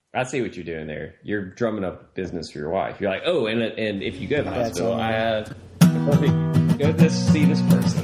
I see what you're doing there. You're drumming up business for your wife. You're like, oh, and if you go to the hospital, I have go see this person.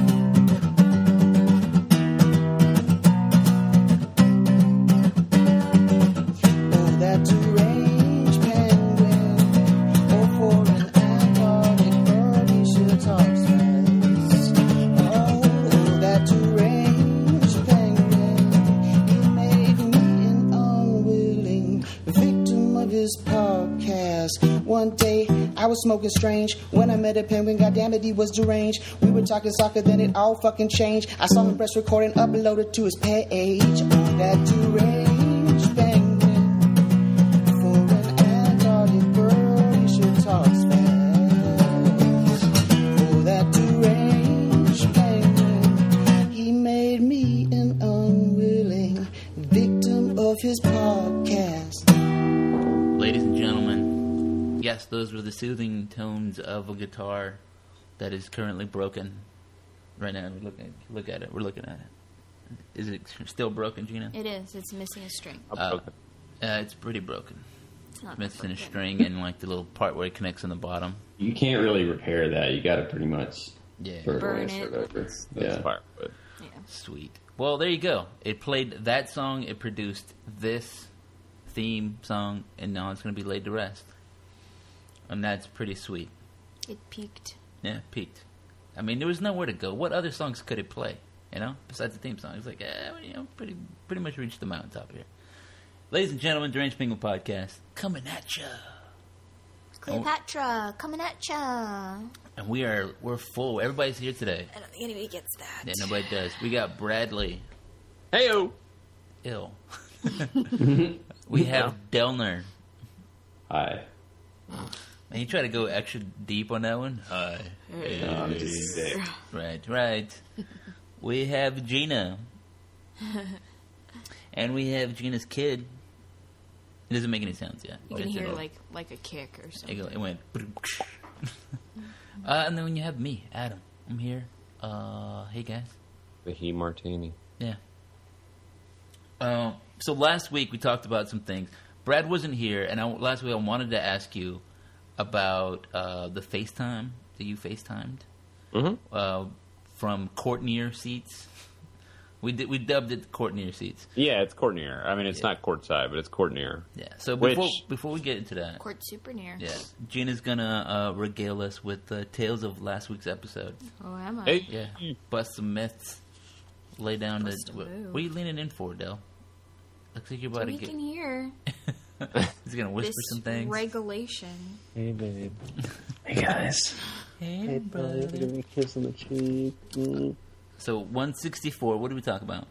Smoking strange. When I met a penguin, goddammit, he was deranged. We were talking soccer, then it all fucking changed. I saw him press record and uploaded to his page. Oh, that deranged penguin. For an Antarctic girl, you should talk fast. Oh, that deranged penguin. He made me an unwilling victim of his podcast. Ladies and gentlemen, yes, those were the soothing tones of a guitar that is currently broken. Right now, look at it. We're looking at it. Is it still broken, Gina? It is. It's missing a string. It's pretty broken. It's not missing broken. a string and like the little part where it connects on the bottom. You can't really repair that. You got to pretty much burn it. Over. That's firewood. Yeah. Sweet. Well, there you go. It played that song. It produced this theme song, and now it's going to be laid to rest. And that's pretty sweet. It peaked. Yeah, it peaked. I mean, there was nowhere to go. What other songs could it play? You know, besides the theme song, it's like, pretty much reached the mountaintop here. Ladies and gentlemen, Deranged Penguin Podcast coming at ya. Cleopatra coming at ya. And we're full. Everybody's here today. I don't think anybody gets that. Yeah, nobody does. We got Bradley. Heyo. Ill. We have Delner. Hi. And you try to go extra deep on that one? Hi. No, I'm just sick. Right. We have Gina. And we have Gina's kid. It doesn't make any sounds yet. You can hear like a kick or something. It went. And then when you have me, Adam. I'm here. Hey guys. The He Martini. Yeah. So last week we talked about some things. Brad wasn't here, and last week I wanted to ask you about the FaceTime that you FaceTimed from Courtneyr seats. We dubbed it Courtneyr seats. Yeah, it's Courtneyr. I mean, it's not courtside, but it's Courtneyr. Yeah. So before we get into that, Court super near. yeah, Gina's gonna regale us with the tales of last week's episode. Oh, am I? Hey. Yeah, bust some myths. Lay down Bust a what move. are you leaning in for, Del? Looks like you're about We to get. can hear He's gonna whisper this some things. regulation. Hey, babe. Hey guys. Hey, brother. Give me a kiss on the cheek. So 164. What did we talk about?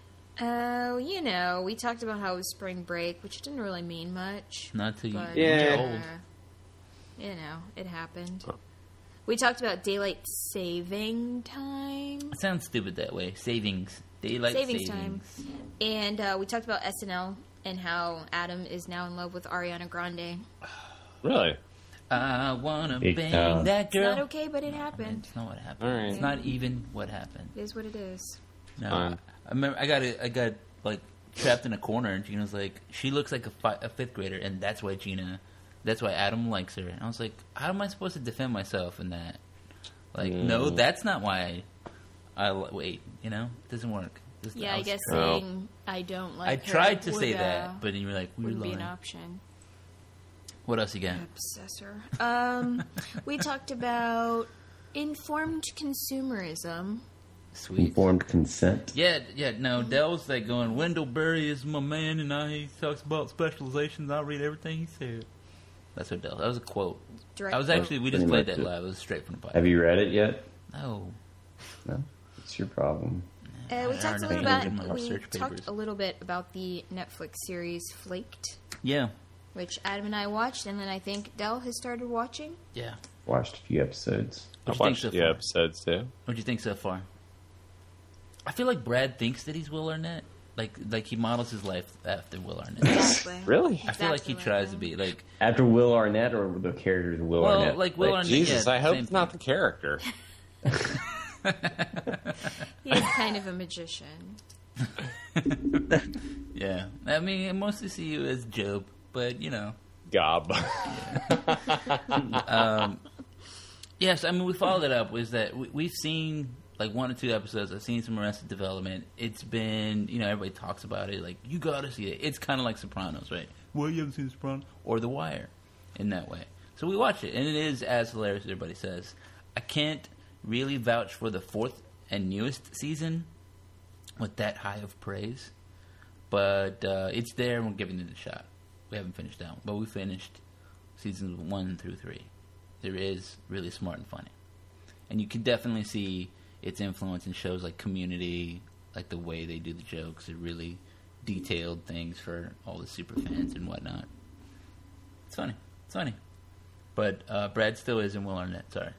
We talked about how it was spring break, which didn't really mean much. Not till you But, get Yeah. old. It happened. We talked about daylight saving time. It sounds stupid that way. Savings. Daylight savings. Time. And we talked about SNL and how Adam is now in love with Ariana Grande. Really? I wanna Big bang time. that It's girl. not okay, but it happened. It's not what happened. All right. It's not even what happened. It is what it is. No, Fine. I remember I got like trapped in a corner, and Gina's like, she looks like a fifth grader, and that's why Adam likes her. And I was like, how am I supposed to defend myself in that? Like, no, that's not why I wait. It doesn't work. Yeah, I guess Oh. saying I don't like I her tried to would, say that, but then you were like, we're wouldn't be an lying. option. What else you got? Obsessor. We talked about informed consumerism. Sweet. Informed consent. Yeah. No, Dell's like going, Wendell Berry is my man, and he talks about specializations. I read everything he said. That's what Dell. That was a quote. Direct I was quote. actually, we just Pretty played much that it. live. It was straight from the podcast. Have you read it yet? No. No. It's your problem. We talked a little about the Netflix series Flaked, Yeah. which Adam and I watched, and then I think Dell has started watching. Yeah. Watched a few episodes. I What'd you think watched so the far? episodes, too. What'd you think so far? I feel like Brad thinks that he's Will Arnett. Like he models his life after Will Arnett. Exactly. Really? I feel like he Exactly tries right. to be like. After Will Arnett or the character of Will Arnett? Like Will Arnett. Jesus, yeah, I hope same it's not the character. He's kind of a magician. Yeah, I mean, I mostly see you as Job, but you know. Gob. Yes, I mean, we followed it up. Was that we've seen like 1 or 2 episodes. I've seen some Arrested Development. It's been, you know, everybody talks about it. Like, you gotta see it. It's kind of like Sopranos, right? Well, you haven't seen Sopranos or The Wire, in that way. So we watched it, and it is as hilarious as everybody says. I can't really vouch for the 4th and newest season with that high of praise, but it's there, and we're giving it a shot. We haven't finished that one, but we finished seasons 1 through 3. There is really smart and funny, and you can definitely see its influence in shows like Community, like the way they do the jokes. They're really detailed things for all the super fans and whatnot. It's funny. It's funny. But Brad still is in Will Arnett. Sorry.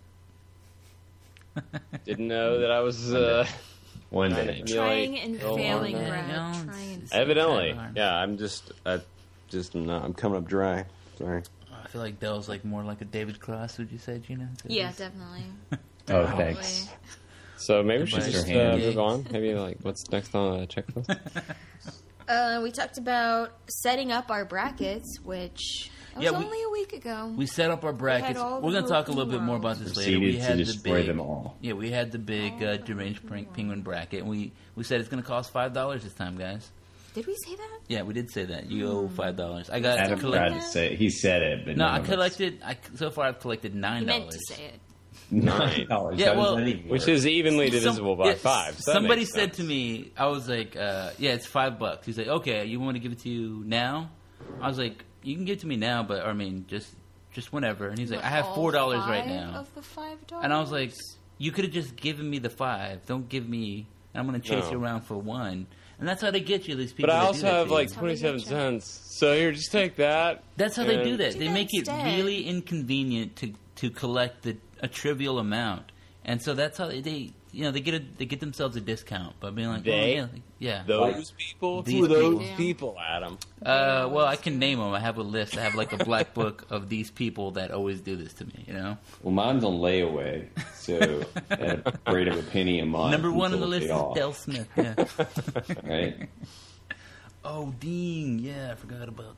Didn't know that I was One day. Trying and Will failing, Arnett. Brad. No, Trying and Evidently, hard. yeah. I'm coming up dry. Sorry. I feel like Dell's like more like a David Cross. Would you say, Gina? Yeah, definitely. Oh, thanks. So maybe we should Goodbye. just Hand. move on. Maybe like what's next on the checklist? We talked about setting up our brackets, which was Yeah, we- only a week ago. We set up our brackets. all We're the going to talk a little rules in bit the more world. about this later. We Proceeded had to the destroy big, them all. yeah, we had the big deranged penguin bracket, and we said it's going to cost $5 this time, guys. Did we say that? Yeah, we did say that. You owe $5. I got Adam to tried collect. to say he said it, but No, none I of us- collected. So far, I've collected $9. He meant to say it. $9. Yeah, How does well- that even Which work? is evenly Some- divisible by yeah, 5. So that somebody makes said sense. to me, I was like, yeah, it's $5. He's like, okay, you want me to give it to you now? I was like, you can give it to me now, but I mean, just whenever. And he's like, I have All $4 right five now. Of the $5. And I was like, you could have just given me the 5. Don't give me. I'm going to chase No. you around for 1. And that's how they get you. These people. But I that also do that have to you. like That's how they 27 get you. cents. So here, just take that. That's how they do that. Do They that make it instead. really inconvenient to collect a trivial amount, and so that's how they get themselves a discount by being like, They? oh, yeah. Those people? These Who are those people. people, Adam? Well, I can name them. I have a list. I have like a black book of these people that always do this to me. You know, Well, mine's on layaway, so at a rate of a penny a month. number 1 on the until list it's is paid off, Del Smith. Yeah. Right? Oh, Dean. Yeah, I forgot about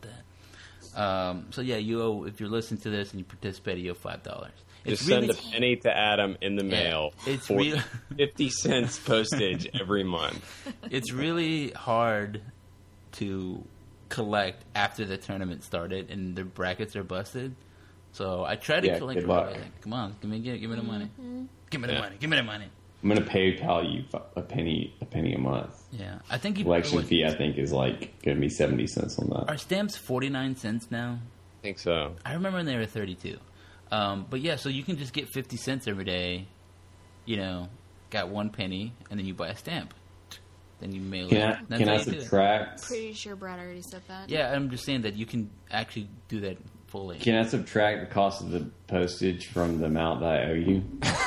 that. So yeah, you owe, if you're listening to this and you participate, you owe $5. It's Just send a penny to Adam in the mail. It's for real- 50 cents postage every month. It's really hard to collect after the tournament started and the brackets are busted. So I try to Yeah, collect good right luck. away. Like, come on, give me the money. Give me the Yeah. money. Give me the money. I'm gonna PayPal you a penny a month. Yeah, I think you. Collection what- fee, I think, is like gonna be 70 cents on that. Are stamps 49 cents now? I think so. I remember when they were 32. But yeah, so you can just get 50 cents every day. You know, got 1 penny, and then you buy a stamp. Then you mail Can it. I That's can how I you do it. subtract? Pretty sure Brad already said that. Yeah, I'm just saying that you can actually do that fully. Can I subtract the cost of the postage from the amount that I owe you?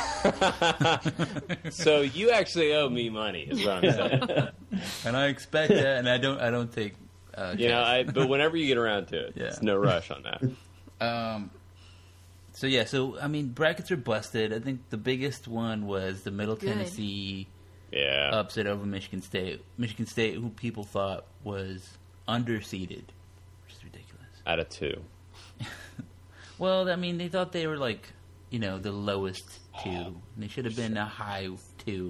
So you actually owe me money, is what I'm saying. And I expect that, and I don't take. You know, but whenever you get around to it, Yeah. it's no rush on that. So yeah, so I mean, brackets are busted. I think the biggest one was the Middle Good. Tennessee Yeah. upset over Michigan State. Michigan State, who people thought was underseeded, which is ridiculous. Out of 2. Well, I mean, they thought they were like, you know, the lowest 2. And they should have been a high 2.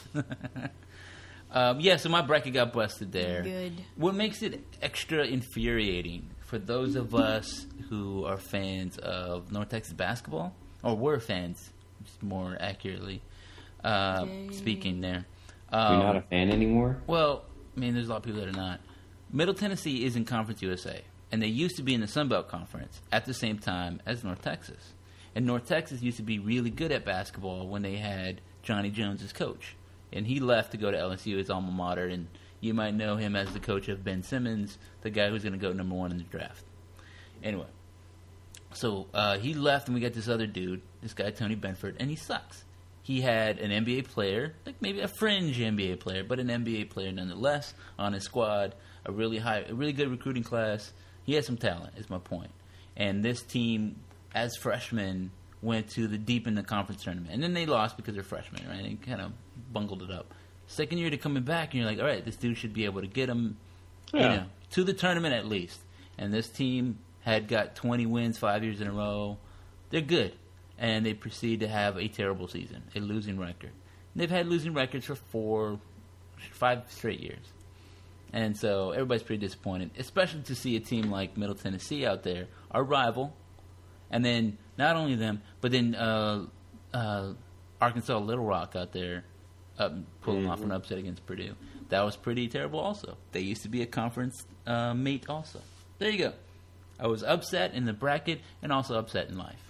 Yeah, so my bracket got busted there. Good. What makes it extra infuriating for those of us who are fans of North Texas basketball, or were fans, just more accurately speaking there. You're not a fan anymore? Well, I mean, there's a lot of people that are not. Middle Tennessee is in Conference USA, and they used to be in the Sun Belt Conference at the same time as North Texas. And North Texas used to be really good at basketball when they had Johnny Jones as coach. And he left to go to LSU, his alma mater, and you might know him as the coach of Ben Simmons, the guy who's going to go number 1 in the draft. Anyway, so he left, and we got this other dude, this guy Tony Benford, and he sucks. He had an NBA player, like maybe a fringe NBA player, but an NBA player nonetheless on his squad. A really good recruiting class. He had some talent, is my point. And this team, as freshmen, went to the deep in the conference tournament, and then they lost because they're freshmen, right? They kind of bungled it up. Second year to coming back, and you're like, all right, this dude should be able to get him, to the tournament at least. And this team had got 20 wins 5 years in a row. They're good. And they proceed to have a terrible season, a losing record. And they've had losing records for 5 straight years. And so everybody's pretty disappointed, especially to see a team like Middle Tennessee out there, our rival. And then not only them, but then Arkansas Little Rock out there pulling off an upset against Purdue. That was pretty terrible also. They used to be a conference mate also. There you go. I was upset in the bracket and also upset in life.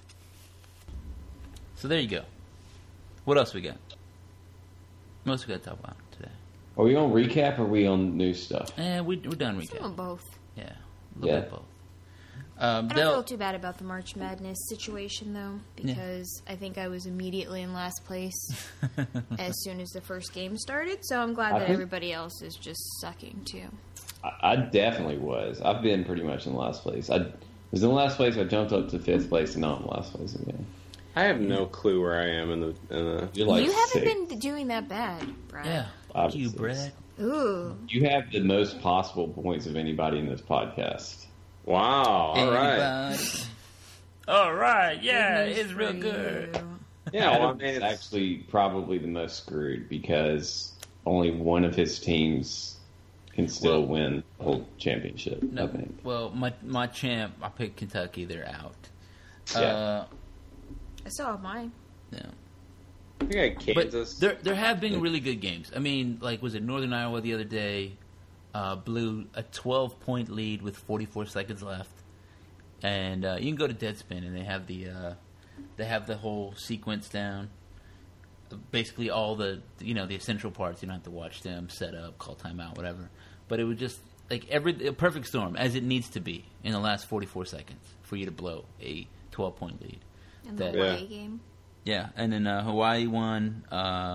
So there you go. What else we got? What else we got to talk about today? Are we on recap or are we on new stuff? We're done recap. Some of both. Yeah, a little bit both. I don't feel too bad about the March Madness situation, though, because I think I was immediately in last place as soon as the first game started. So I'm glad that everybody else is just sucking, too. I definitely was. I've been pretty much in last place. I was in last place, I jumped up to 5th place, and now I'm in last place again. I have no clue where I am in the You're like you haven't 6th. been doing that bad, Brad. Yeah, Five you, or 6th. Brad. Ooh. You have the most possible points of anybody in this podcast. Wow, all right. Anybody? All right, yeah, Goodness it's real for good. you. Yeah, well, I Adam's mean, it's actually probably the most screwed because only one of his teams can still win the whole championship, I think. Well, my champ, I picked Kentucky. They're out. Yeah. I saw mine. Yeah. I think I But Kansas. there have been really good games. I mean, like, was it Northern Iowa the other day? Blew a 12-point lead with 44 seconds left, and you can go to Deadspin and they have the whole sequence down. Basically, all the the essential parts. You don't have to watch them set up, call timeout, whatever. But it was just like a perfect storm, as it needs to be in the last 44 seconds for you to blow a 12-point lead. In the That- Hawaii game. Yeah, and then Hawaii won.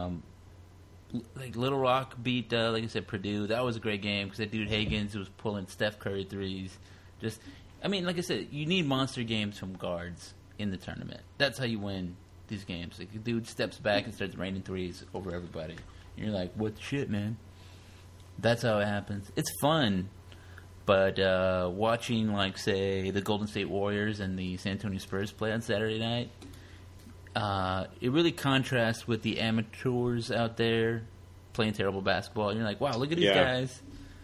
Like Little Rock beat, like I said, Purdue. That was a great game because that dude Higgins was pulling Steph Curry threes. Just, I mean, like I said, you need monster games from guards in the tournament. That's how you win these games. Like the dude steps back and starts raining threes over everybody. And you're like, what the shit, man? That's how it happens. It's fun, but watching, like, say, the Golden State Warriors and the San Antonio Spurs play on Saturday night, it really contrasts with the amateurs out there playing terrible basketball. And you're like, wow, look at these guys,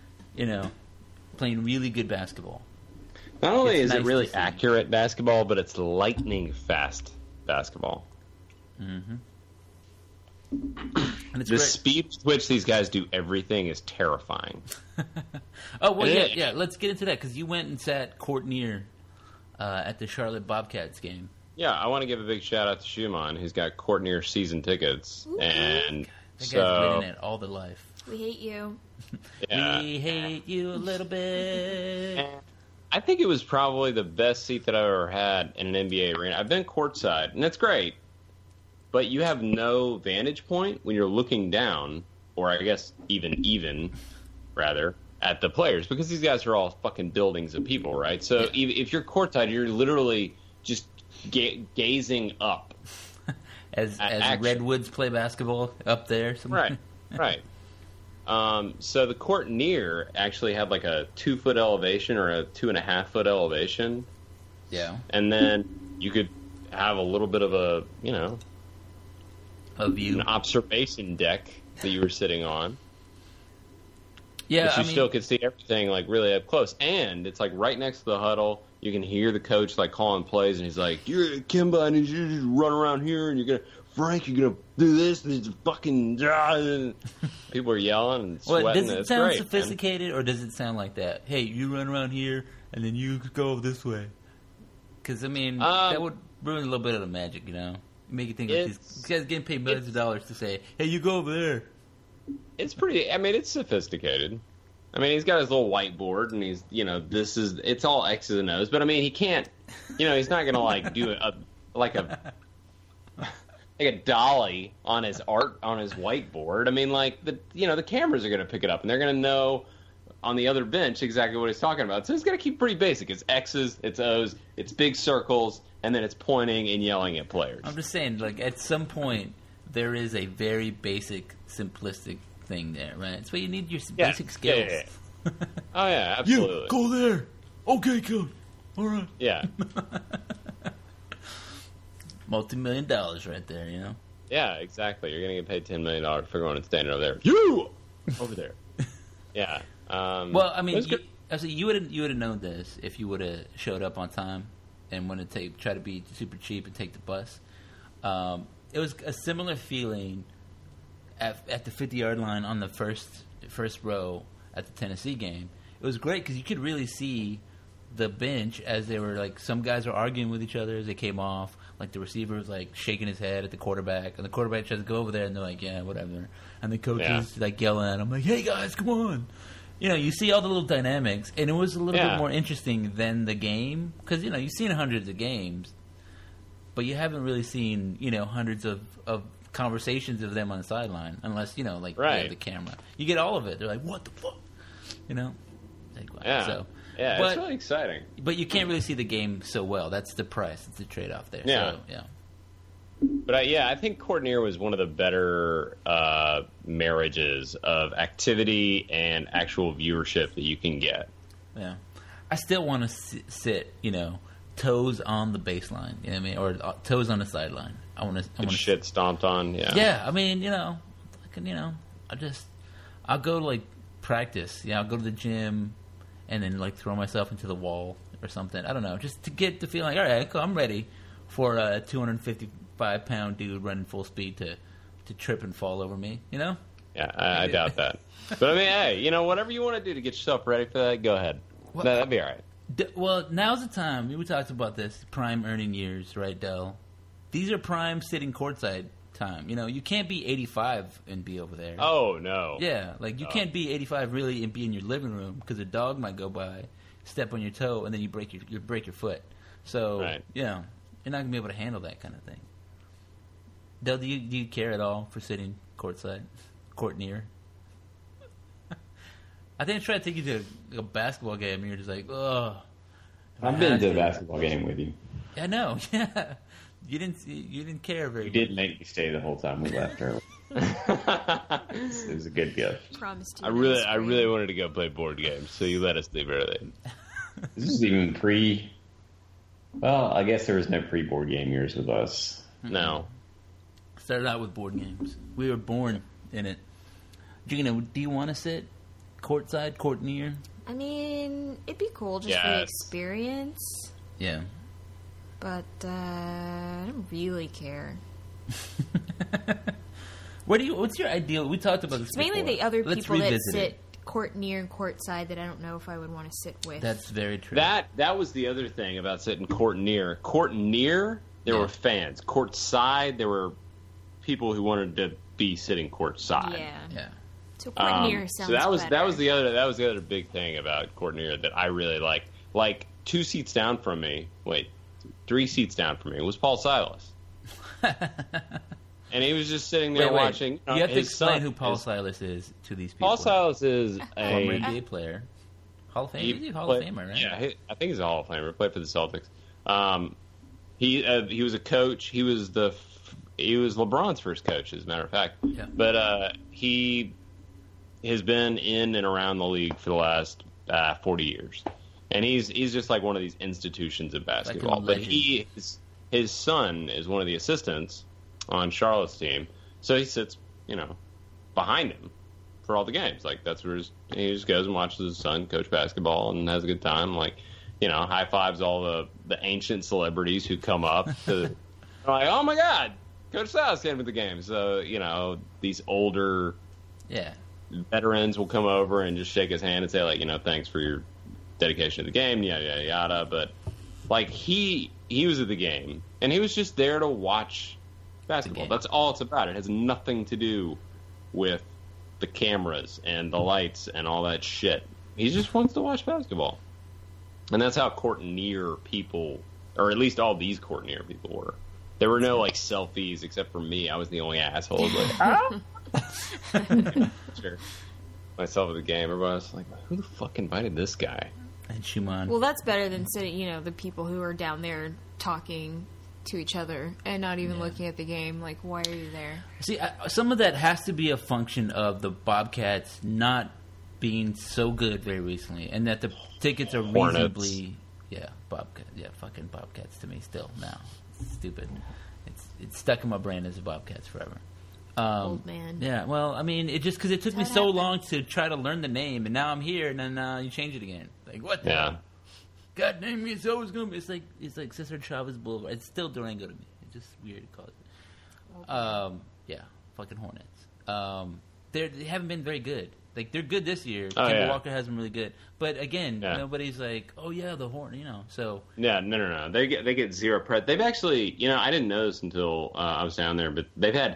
playing really good basketball. Not only It's is nice it really to see. accurate basketball, but it's lightning fast basketball. Mm-hmm. And it's The great. speed with which these guys do everything is terrifying. Oh, well, It is. yeah, let's get into that, because you went and sat court near at the Charlotte Bobcats game. Yeah, I want to give a big shout out to Schumann, who's got Courtney season tickets, and That guy's so been in it all the life. We hate you. yeah. We hate you a little bit. And I think it was probably the best seat that I've ever had in an NBA arena. I've been courtside, and it's great, but you have no vantage point when you're looking down, or I guess even rather, at the players, because these guys are all fucking buildings of people, right? So if you're courtside, you're literally just gazing up. As action. Redwoods play basketball up there. Right, right. So the court near actually had like a 2-foot elevation or a 2.5-foot elevation, Yeah. and then you could have a little bit of a A view. an observation deck that you were sitting on. Yeah, But you I mean, still could see everything like really up close, and it's like right next to the huddle. You can hear the coach like calling plays, and he's like, "You're Kimba, and you just run around here, and you're gonna do this, and it's fucking." And people are yelling and sweating. well, does it It's sound great, man. sophisticated, or does it sound like that? Hey, you run around here, and then you go this way. Because, I mean, that would ruin a little bit of the magic, Make you think like these guys getting paid millions of dollars to say, hey, you go over there. It's pretty. I mean, it's sophisticated. I mean, he's got his little whiteboard, and he's it's all X's and O's. But I mean, he can't. He's not gonna like do like a dolly on his whiteboard. I mean, like the cameras are gonna pick it up, and they're gonna know on the other bench exactly what he's talking about. So he's gonna keep pretty basic. It's X's, it's O's, it's big circles, and then it's pointing and yelling at players. I'm just saying, like, at some point, there is a very basic, simplistic thing there, right? That's why you need your basic skills. Yeah. Oh yeah, absolutely. Go there. Okay, coach. All right. Yeah. $multi-million right there, you know? Yeah, exactly. You're going to get paid $10 million for going and standing over there. You! Over there. Yeah. Well, I mean, you would have known this if you would have showed up on time and wanted to try to be super cheap and take the bus. It was a similar feeling at the 50-yard line on the first row at the Tennessee game. It was great because you could really see the bench as they were like, some guys were arguing with each other as they came off. Like the receiver was like shaking his head at the quarterback, and the quarterback tries to go over there, and they're like, "Yeah, whatever." And the coach is like yelling at him, like, "Hey guys, come on!" You know, you see all the little dynamics, and it was a little bit more interesting than the game because you've seen hundreds of games, but you haven't really seen hundreds of conversations of them on the sideline, unless you have the camera. You get all of it. They're like, "What the fuck?" So. Yeah, it's really exciting. But you can't really see the game so well. That's the price. It's the trade-off there. Yeah. So, yeah. But I think Court Near was one of the better marriages of activity and actual viewership that you can get. Yeah. I still want to sit, toes on the baseline, you know what I mean? Or toes on the sideline. I want to shit stomped on, yeah. Yeah, I mean, I'll go to, practice. I'll go to the gym and then throw myself into the wall or something. I don't know, just to get the feeling. All right, cool, I'm ready for a 255-pound dude running full speed to trip and fall over me. Yeah, I doubt that. But I mean, hey, whatever you want to do to get yourself ready for that, go ahead. Well, that'd be all right. Well, now's the time. We talked about this prime earning years, right, Del? These are prime sitting courtside time. You can't be 85 and be over there. Oh no. Yeah, you can't be 85 really and be in your living room because a dog might go by, step on your toe, and then you break your foot. So you're not gonna be able to handle that kind of thing. Del, do you care at all for sitting courtside, court near? I think I tried to take you to a basketball game, and you're just like, ugh. I've been to a basketball game with you. I know. Yeah. You didn't care very much. You did make me stay the whole time we left early. It was a good gift. Promised you. I really wanted to go play board games, so you let us leave early. This is even well, I guess there was no pre-board game years with us. No. Started out with board games. We were born in it. Gina, do you want to sit courtside, court near? I mean, it'd be cool just for the experience. Yeah. But I don't really care. What's your ideal? We talked about this. It's mainly before. the other Let's people that revisit sit court near and court side that I don't know if I would want to sit with. That's very true. That was the other thing about sitting court near. Court near, there were fans. Court side, there were people who wanted to be sitting court side. Yeah. So court near sounds so that was better. that was the other big thing about court near that I really liked. 2 seats down from me. Wait. 3 seats down from me was Paul Silas. And he was just sitting there watching. You have to explain who Paul Silas is to these people. Paul Silas is a former NBA player. Hall of Famer. He's a Hall of Famer, right? Yeah, I think he's a Hall of Famer. Played for the Celtics. He was a coach. He was LeBron's first coach, as a matter of fact. Yeah. But he has been in and around the league for the last 40 years. And he's just like one of these institutions of basketball. But his son is one of the assistants on Charlotte's team, so he sits, behind him for all the games. That's where he just goes and watches his son coach basketball and has a good time. High fives all the ancient celebrities who come up to, oh my God, Coach Silas came to the game. So these older veterans will come over and just shake his hand and say thanks for your dedication to the game, yada yada yada. But he was at the game and he was just there to watch basketball. That's all it's about. It has nothing to do with the cameras and the lights and all that shit. He just wants to watch basketball. And that's how court near people, or at least all these court near people were. There were no selfies except for me. I was the only asshole. Sure. Myself at the game, everybody was like, who the fuck invited this guy? And Schumann. Well, that's better than sitting, the people who are down there talking to each other and not even looking at the game. Like, why are you there? See, some of that has to be a function of the Bobcats not being so good very recently, and that the tickets are reasonably... Yeah, fucking Bobcats to me still now. It's stupid. It's stuck in my brain as a Bobcats forever. Old man. Yeah, well, I mean, it just because it took me so long to try to learn the name, and now I'm here, and then you change it again. Like, what the hell? God damn, it's always going to be... It's like Cesar Chavez Boulevard. It's still Durango to me. It's just weird to call it. Yeah, fucking Hornets. They haven't been very good. Like, they're good this year. Kemba Walker has been really good. But, again, nobody's like, oh, yeah, the Hornet, so... Yeah, no. They get zero press. They've actually, I didn't know this until I was down there, but they've had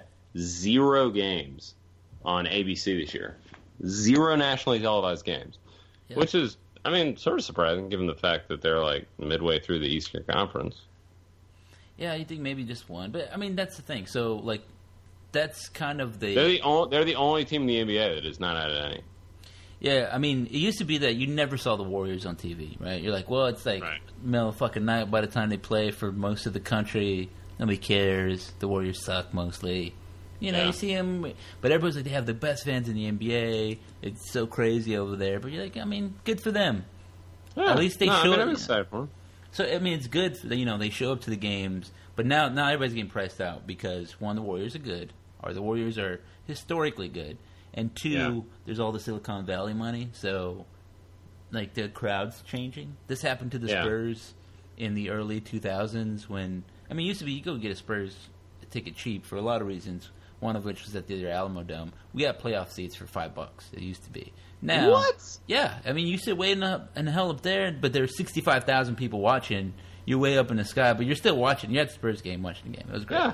0 games on ABC this year. 0 nationally televised games. Yeah. Which is, I mean, sort of surprising, given the fact that they're, like, midway through the Eastern Conference. Yeah, you think maybe just one. But, I mean, that's the thing. So, like... That's kind of the... They're the only team in the NBA that has not added any. Yeah, I mean, it used to be that you never saw the Warriors on TV, right? You're like, well, it's like middle of fucking night by the time they play for most of the country. Nobody cares. The Warriors suck mostly. You see them... But everybody's like, they have the best fans in the NBA. It's so crazy over there. But you're like, I mean, good for them. Yeah. At least they show up. I'm excited for them. So, I mean, it's good. They show up to the games. But now everybody's getting priced out because, one, the Warriors are good. Or the Warriors are historically good. And 2, there's all the Silicon Valley money. So, like, the crowd's changing. This happened to the Spurs in the early 2000s when... I mean, it used to be you go get a Spurs ticket cheap for a lot of reasons. One of which was at the Alamo Dome. We got playoff seats for $5. It used to be. Now... What? Yeah. I mean, you sit way in the hell up there, but there's 65,000 people watching... You're way up in the sky, but you're still watching. You're at the Spurs game, watching the game. It was great.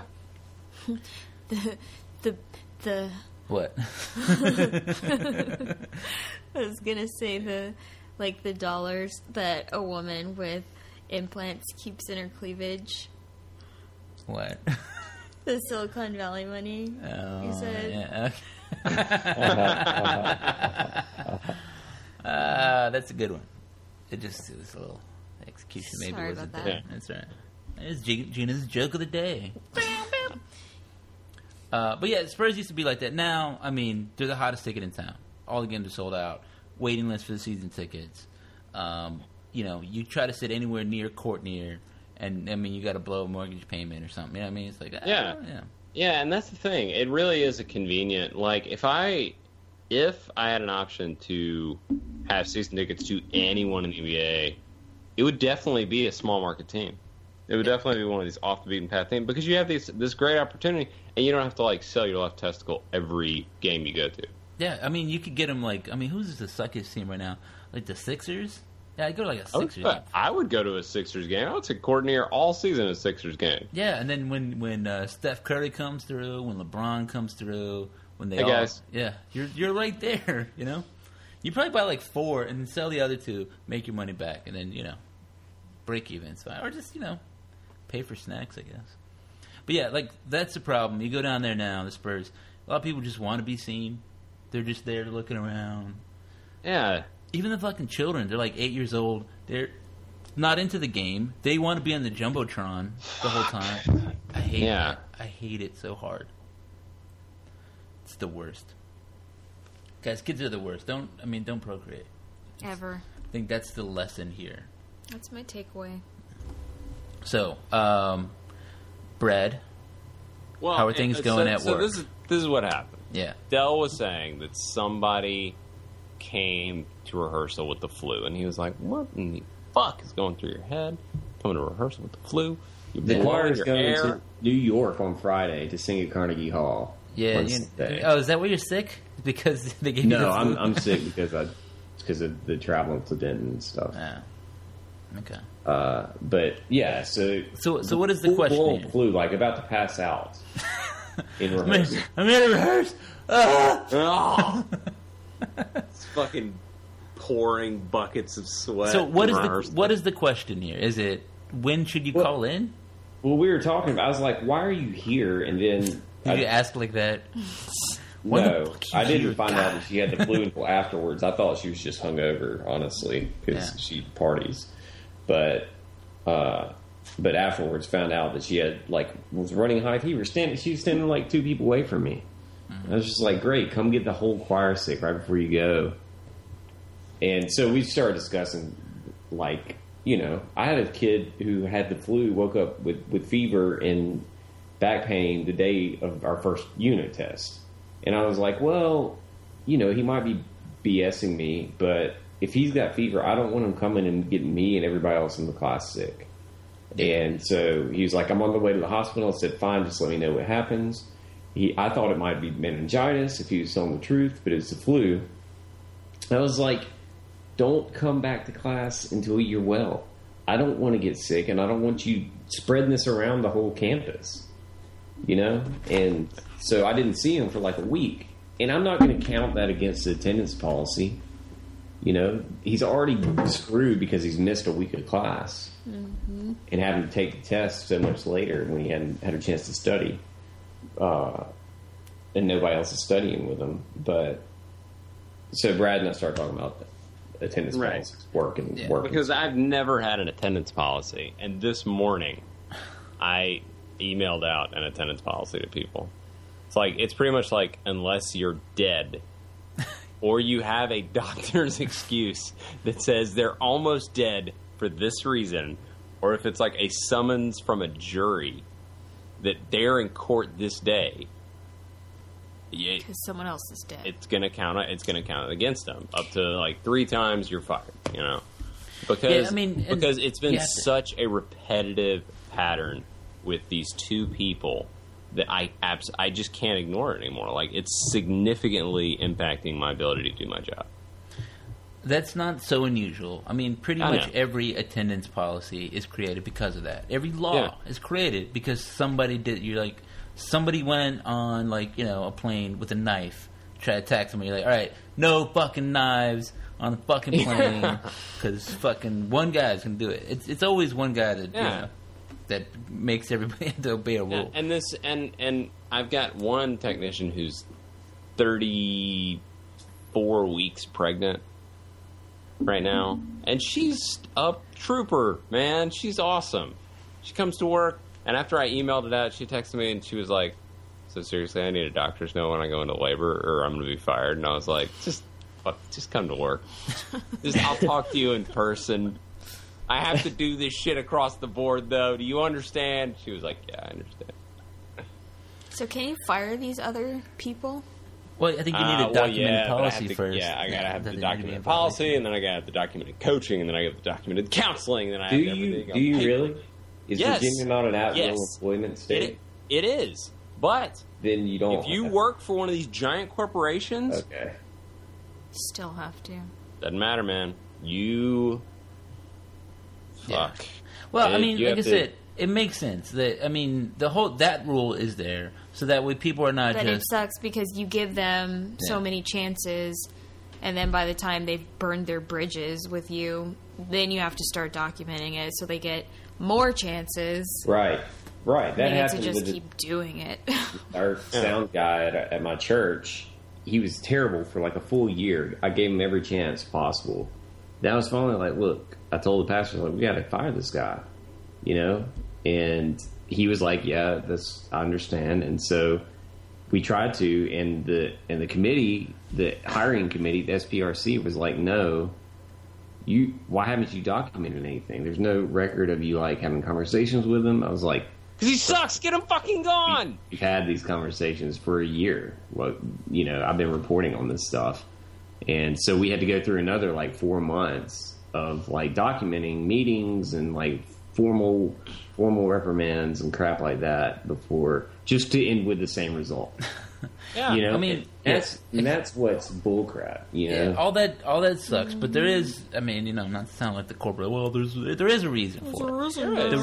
Yeah. the What? I was gonna say the dollars that a woman with implants keeps in her cleavage. What? The Silicon Valley money. Oh, you said. Yeah. That's a good one. It was a little. Execution maybe Sorry wasn't about there. that. That's right. It's Gina's joke of the day. But yeah, Spurs used to be like that. Now, I mean, they're the hottest ticket in town. All the games are sold out. Waiting list for the season tickets. You try to sit anywhere near court near, and I mean, you got to blow a mortgage payment or something. You know what I mean? It's like yeah, and that's the thing. It really is a convenient. Like if I had an option to have season tickets to anyone in the NBA. It would definitely be a small market team. It would definitely be one of these off the beaten path teams because you have this great opportunity and you don't have to like sell your left testicle every game you go to. Yeah, I mean you could get them who's the suckiest team right now? Like the Sixers? Yeah, I'd go to like a Sixers game. I would go to a Sixers game. I would say coordinator all season a Sixers game. Yeah, and then when Steph Curry comes through, when LeBron comes through, when they guys. Yeah, you're right there, You probably buy like 4 and then sell the other 2, make your money back, and then, break even. It's fine. Or just, pay for snacks, I guess. But yeah, like, that's the problem. You go down there now, the Spurs, a lot of people just want to be seen. They're just there looking around. Yeah. Even the fucking children, they're like 8 years old. They're not into the game. They want to be on the Jumbotron the whole time. I hate it. I hate it so hard. It's the worst. Guys, kids are the worst. Don't procreate. Ever. I think that's the lesson here. That's my takeaway. So, Brad, how are things going at work? So this is what happened. Yeah. Dell was saying that somebody came to rehearsal with the flu, and he was like, what in the fuck is going through your head? Coming to rehearsal with the flu? The choir is going to New York on Friday to sing at Carnegie Hall. Yeah. Is that why you're sick? Because they gave you the flu? No, I'm sick because of the traveling to Denton and stuff. Yeah. Okay. But yeah, so what is the question? Full flu, like about to pass out in rehearsal. I'm in rehearsal. It's fucking pouring buckets of sweat. So what is the question here? Is it when should you call in? Well, we were talking about. I was like, why are you here? And then did you ask like that? No, I didn't find out that she had the flu until afterwards. I thought she was just hungover, honestly, because she parties. But but afterwards found out that she had was running high fever. She was standing like 2 people away from me. I was just like, great, come get the whole choir sick right before you go. And so we started discussing, like, you know, I had a kid who had the flu, woke up with fever and back pain the day of our first unit test. And I was like, well, you know, he might be BSing me, but if he's got fever, I don't want him coming and getting me and everybody else in the class sick. And so he was like, I'm on the way to the hospital. I said, fine, just let me know what happens. I thought it might be meningitis if he was telling the truth, but it's the flu. I was like, don't come back to class until you're well. I don't want to get sick, and I don't want you spreading this around the whole campus, you know? And so I didn't see him for like a week. And I'm not going to count that against the attendance policy. You know, he's already screwed because he's missed a week of class and having to take the test so much later when he hadn't had a chance to study. And nobody else is studying with him. But so Brad and I started talking about attendance policies working. Because I've never had an attendance policy, and this morning I emailed out an attendance policy to people. It's like, it's pretty much like, unless you're dead or you have a doctor's excuse that says they're almost dead for this reason, or if it's like a summons from a jury that they're in court this day, because someone else is dead, it's gonna count it against them. Up to like 3 times you're fired, you know, because because it's been such a repetitive pattern with these 2 people that I just can't ignore it anymore. Like, it's significantly impacting my ability to do my job. That's not so unusual. I mean, pretty much every attendance policy is created because of that. Every law is created because somebody somebody went on, like, you know, a plane with a knife, try to attack somebody. You're like, all right, no fucking knives on the fucking plane, because fucking one guy's gonna do it. It's always one guy that you know, that makes everybody have to obey a rule. And I've got one technician who's 34 weeks pregnant right now, and she's a trooper, man. She's awesome. She comes to work, and after I emailed it out, she texted me and she was like, so seriously, I need a doctor's note when I go into labor or I'm going to be fired. And I was like, just come to work. I'll talk to you in person. I have to do this shit across the board, though. Do you understand? She was like, yeah, I understand. So can you fire these other people? Well, I think you need a documented policy first. Yeah, I gotta have the documented policy, and then I gotta have the documented coaching, and then I got the documented counseling, and then I have everything. Do you really? Is Virginia not an at-will employment state? It is, but then you don't. If you work for one of these giant corporations, still have to. Doesn't matter, man. You fuck. Yeah. Well, I mean, like I said, it makes sense that that rule is there so that way people are not. But it sucks because you give them so many chances, and then by the time they've burned their bridges with you, then you have to start documenting it so they get more chances. Right. That happens. To just keep doing it. Our sound guy at my church, he was terrible for like a full year. I gave him every chance possible. That was finally like, look, I told the pastor, like, we got to fire this guy, you know? And he was like, yeah, I understand. And so we tried to, and the committee, the hiring committee, the SPRC was like, no, why haven't you documented anything? There's no record of you like having conversations with him. I was like, because he sucks. Get him fucking gone. We've had these conversations for a year. Well, you know, I've been reporting on this stuff. And so we had to go through another like 4 months of like documenting meetings and like formal reprimands and crap like that before, just to end with the same result. Yeah, you know, I mean, that's what's bullcrap. You know, all that sucks. But there is, I mean, you know, not to sound like the corporate. Well, there is a reason for it. The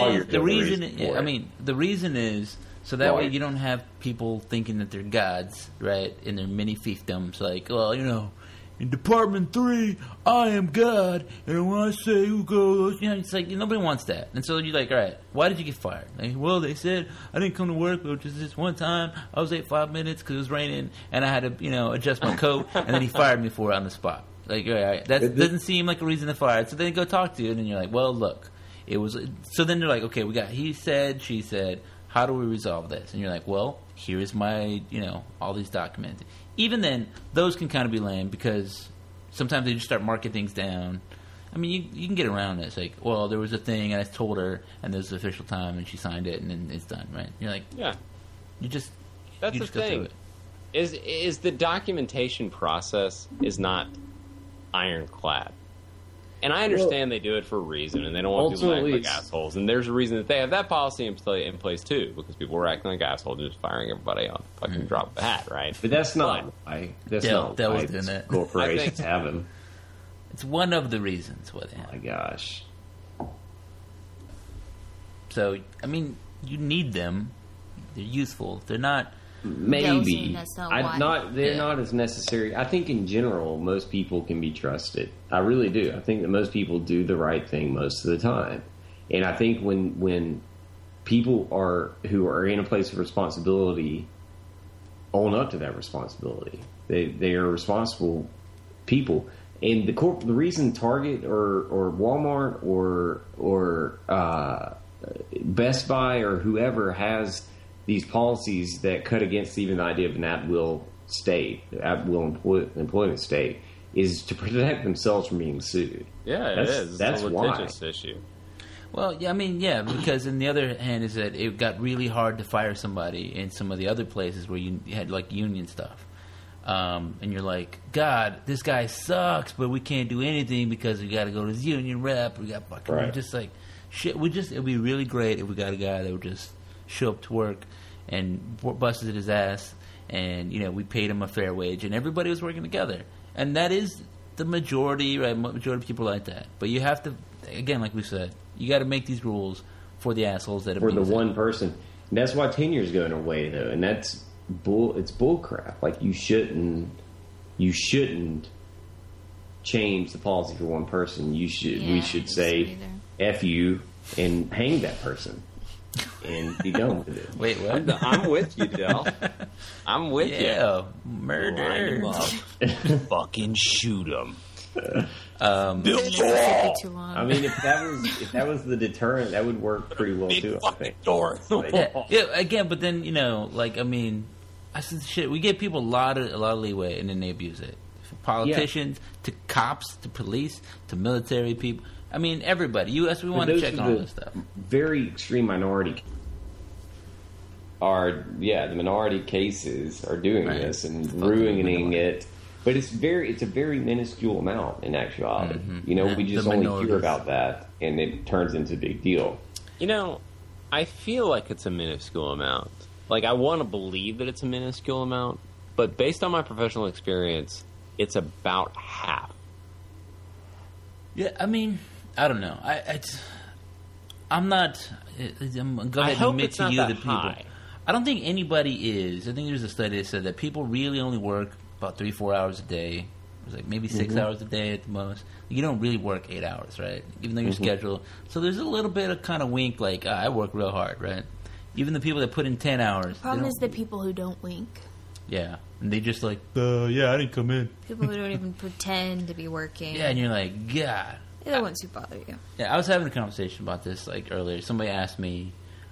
reason is so that way you don't have people thinking that they're gods, right? In their mini fiefdoms, like, well, you know, in Department 3, I am God, and when I say who goes, you know, it's like nobody wants that. And so you're like, all right, why did you get fired? Like, well, they said I didn't come to work, but just this one time I was late 5 minutes because it was raining, and I had to, you know, adjust my coat, and then he fired me for it on the spot. Like, all right, that doesn't seem like a reason to fire. So then they go talk to you, and then you're like, well, look, It was so. Then they're like, okay, we got he said, she said. How do we resolve this? And you're like, well, here's my, all these documents. Even then, those can kind of be lame because sometimes they just start marking things down. I mean, you can get around it. It's like, well, there was a thing, and I told her, and there's the official time, and she signed it, and then it's done, right? You're like, yeah. That's the thing. Is the documentation process is not ironclad. And I understand they do it for a reason, and they don't want people to act like assholes. And there's a reason that they have that policy in place too, because people were acting like assholes and just firing everybody on fucking drop of the hat, right? But that's not why. That's not why corporations have them. It's one of the reasons why they have. Oh my gosh. So I mean, you need them. They're useful. They're not. Maybe they're not as necessary. I think in general most people can be trusted. I really do. I think that most people do the right thing most of the time. And I think when people who are in a place of responsibility own up to that responsibility. They are responsible people. And the reason Target or Walmart or Best Buy or whoever has these policies that cut against even the idea of an at-will state, at-will employment state, is to protect themselves from being sued. Yeah, it is. That's a litigious issue. Well, yeah, I mean, yeah, because on the other hand is that it got really hard to fire somebody in some of the other places where you had, like, union stuff. And you're like, God, this guy sucks, but we can't do anything because we got to go to his union rep. We got fucking, we're just like, shit, it'd be really great if we got a guy that would just show up to work and busted his ass, and we paid him a fair wage, and everybody was working together. And that is the majority, right? Majority of people like that. But you have to, again, like we said, you got to make these rules for the assholes that for the one person. And that's why tenure is going away, though, and that's it's bull crap. Like you shouldn't change the policy for one person. We should say F you and hang that person. And be done with it. Wait, what? I'm with you, Del. I'm with you. Yeah, murder. Fucking shoot him. I mean, if that was the deterrent, that would work pretty well too. I think. Yeah, again, but then I said shit. We give people a lot of leeway, and then they abuse it. From politicians to cops to police to military people. I mean, everybody. We want to check on all this stuff. Very extreme minority the minority cases are doing this and ruining it. But it's a very minuscule amount in actuality. Mm-hmm. We just only hear about that, and it turns into a big deal. I feel like it's a minuscule amount. Like, I want to believe that it's a minuscule amount, but based on my professional experience, it's about half. Yeah, I mean, I don't know. I'm not. I'm going to go ahead and admit to you that people. I don't think anybody is. I think there's a study that said that people really only work about 3-4 hours a day. It was like maybe 6 hours a day at the most. You don't really work 8 hours, right? Even though you're scheduled. So there's a little bit of kind of wink, like I work real hard, right? Even the people that put in 10 hours. The problem is the people who don't wink. Yeah, and they just like, I didn't come in. People who don't even pretend to be working. Yeah, and you're like, God. They're the ones who bother you. Yeah, I was having a conversation about this earlier. Somebody asked me,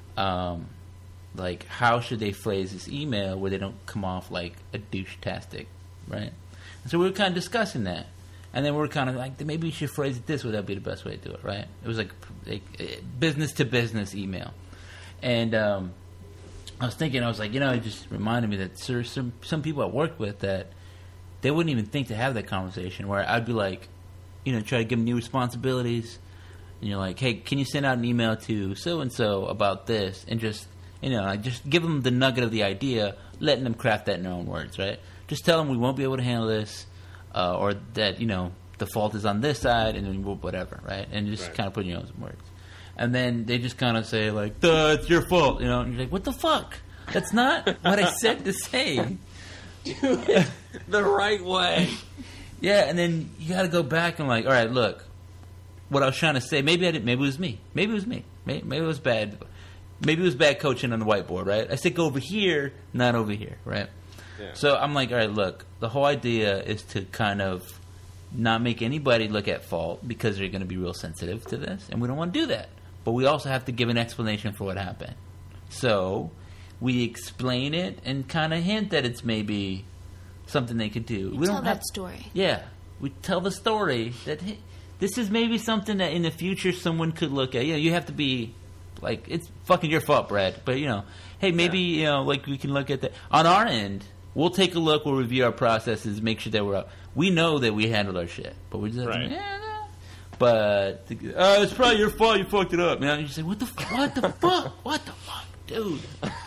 how should they phrase this email where they don't come off like a douche-tastic, right? And so we were kind of discussing that. And then we were kind of like, maybe you should phrase it this way. That would be the best way to do it, right? It was like business-to-business email. And I was thinking, it just reminded me that some people I worked with that they wouldn't even think to have that conversation where I'd be like, try to give them new responsibilities. And you're like, hey, can you send out an email to so-and-so about this? And just, just give them the nugget of the idea, letting them craft that in their own words, right? Just tell them we won't be able to handle this, or that, the fault is on this side, and then whatever, right? And just kind of put in your own words. And then they just kind of say, like, duh, it's your fault, and you're like, what the fuck? That's not what I said to say. Do it the right way. Yeah, and then you got to go back and like, all right, look, what I was trying to say. Maybe I didn't. Maybe it was me. Maybe it was bad. Maybe it was bad coaching on the whiteboard, right? I said go over here, not over here, right? Yeah. So I'm like, all right, look, the whole idea is to kind of not make anybody look at fault because they're going to be real sensitive to this, and we don't want to do that. but we also have to give an explanation for what happened. So we explain it and kind of hint that it's maybe something they could do. We tell don't that have, story. Yeah, we tell the story that hey, this is maybe something that in the future someone could look at. You know, you have to be like, it's fucking your fault, Brad. But you know, hey, maybe you know, like we can look at that on our end. We'll take a look. We'll review our processes, make sure that we're up. We know that we handled our shit, but we just have to, no. But it's probably your fault. You fucked it up, man. You say, what the fuck, dude?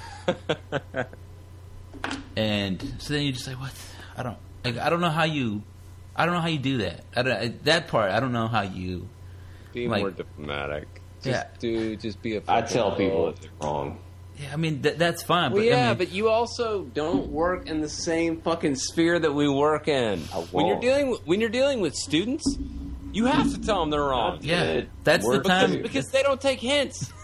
And so then you just say, what? I don't know how you do that. That part, I don't know how you be like, more diplomatic. Just be a. I tell people if they're wrong. Yeah, I mean that's fine. Well, but yeah, I mean, but you also don't work in the same fucking sphere that we work in. When you're dealing with students, you have to tell them they're wrong. Yeah, that's the time because they don't take hints.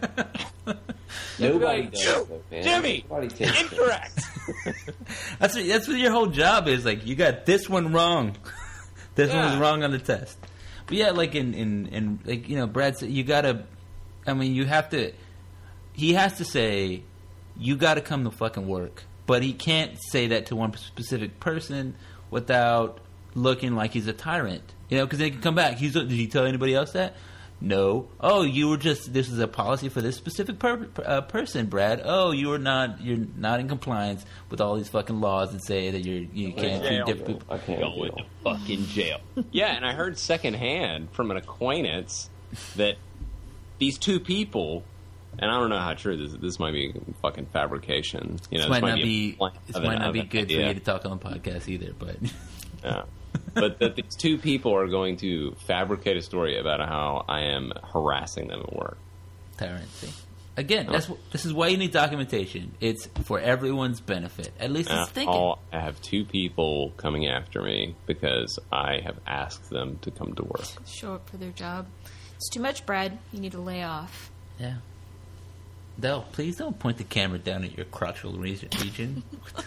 Nobody like, does, man. Jimmy, incorrect. That's what your whole job is. Like, you got this one wrong. This one was wrong on the test. But yeah, like in like, you know, Brad said, you gotta. I mean, you have to. He has to say, you got to come to fucking work. But he can't say that to one specific person without looking like he's a tyrant. You know, because they can come back. Did he tell anybody else that? No. Oh, you were just. This is a policy for this specific person, Brad. Oh, you're not in compliance with all these fucking laws that say that you can't treat different people. I can't go in the fucking jail. Yeah, and I heard secondhand from an acquaintance that these two people. And I don't know how true this might be fucking fabrication. You know, this might not be good for you to talk on the podcast either. But yeah, but that these two people are going to fabricate a story about how I am harassing them at work. Tyrancy. Again, this is why you need documentation. It's for everyone's benefit. At least it's thinking. I have two people coming after me because I have asked them to come to work. Show up for their job. It's too much, Brad. You need to lay off. Yeah. No, please don't point the camera down at your crotchal region.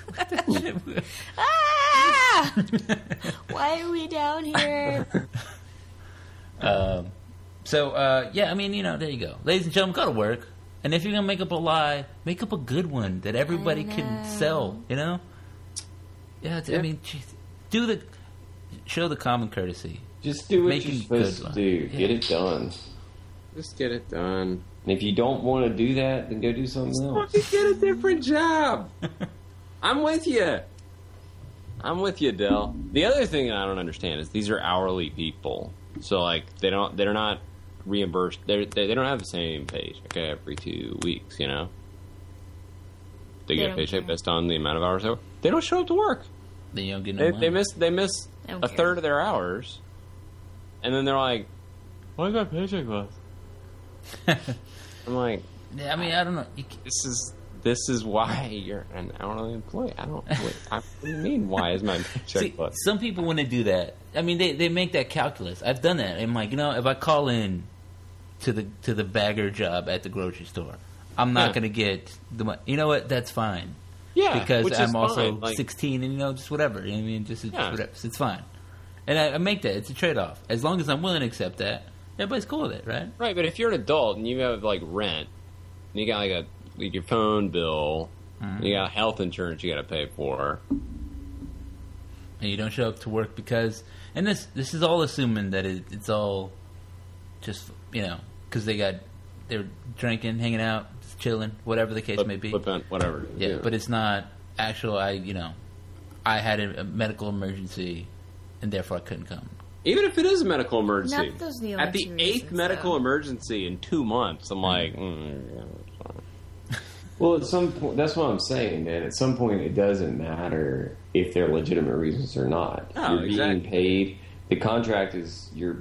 Ah! Why are we down here? Yeah, I mean, you know, there you go. Ladies and gentlemen, go to work. And if you're going to make up a lie, make up a good one that everybody can sell, you know? Yeah, I mean, geez, show the common courtesy. Just do what you're supposed to do. Yeah. Get it done. Just get it done. And if you don't want to do that, then go do something else. Fucking get a different job. I'm with you. Del. The other thing that I don't understand is these are hourly people, so like they're not reimbursed. They don't have the same paycheck every 2 weeks. You know, they get a paycheck based on the amount of hours they work. They don't show up to work. They don't get no money. They miss a third of their hours, and then they're like, "Why is my paycheck less?" I'm like, yeah, I mean, I don't know. This is why you're an hourly employee. What do you mean? Why is my paycheck less? Some people, when they do that, I mean, they make that calculus. I've done that. I'm like, you know, if I call in to the bagger job at the grocery store, I'm not going to get the money. You know what? That's fine. Yeah, because I'm also like, 16, and you know, just whatever. You know what I mean, just whatever. It's fine, and I make that. It's a trade-off. As long as I'm willing to accept that, everybody's cool with it, right? Right, but if you're an adult and you have like rent, and you got like your phone bill, and you got health insurance you got to pay for, and you don't show up to work because, and this is all assuming that it's all just, you know, because they're drinking, hanging out, just chilling, whatever the case may be, whatever. Yeah, but it's not actual. I had a medical emergency, and therefore I couldn't come. Even if it is a medical emergency, Not those the at the 8th medical emergency in 2 months, I'm like, Well, at some point, that's what I'm saying, man. At some point, it doesn't matter if they're legitimate reasons or not. No, you're being paid. The contract is you're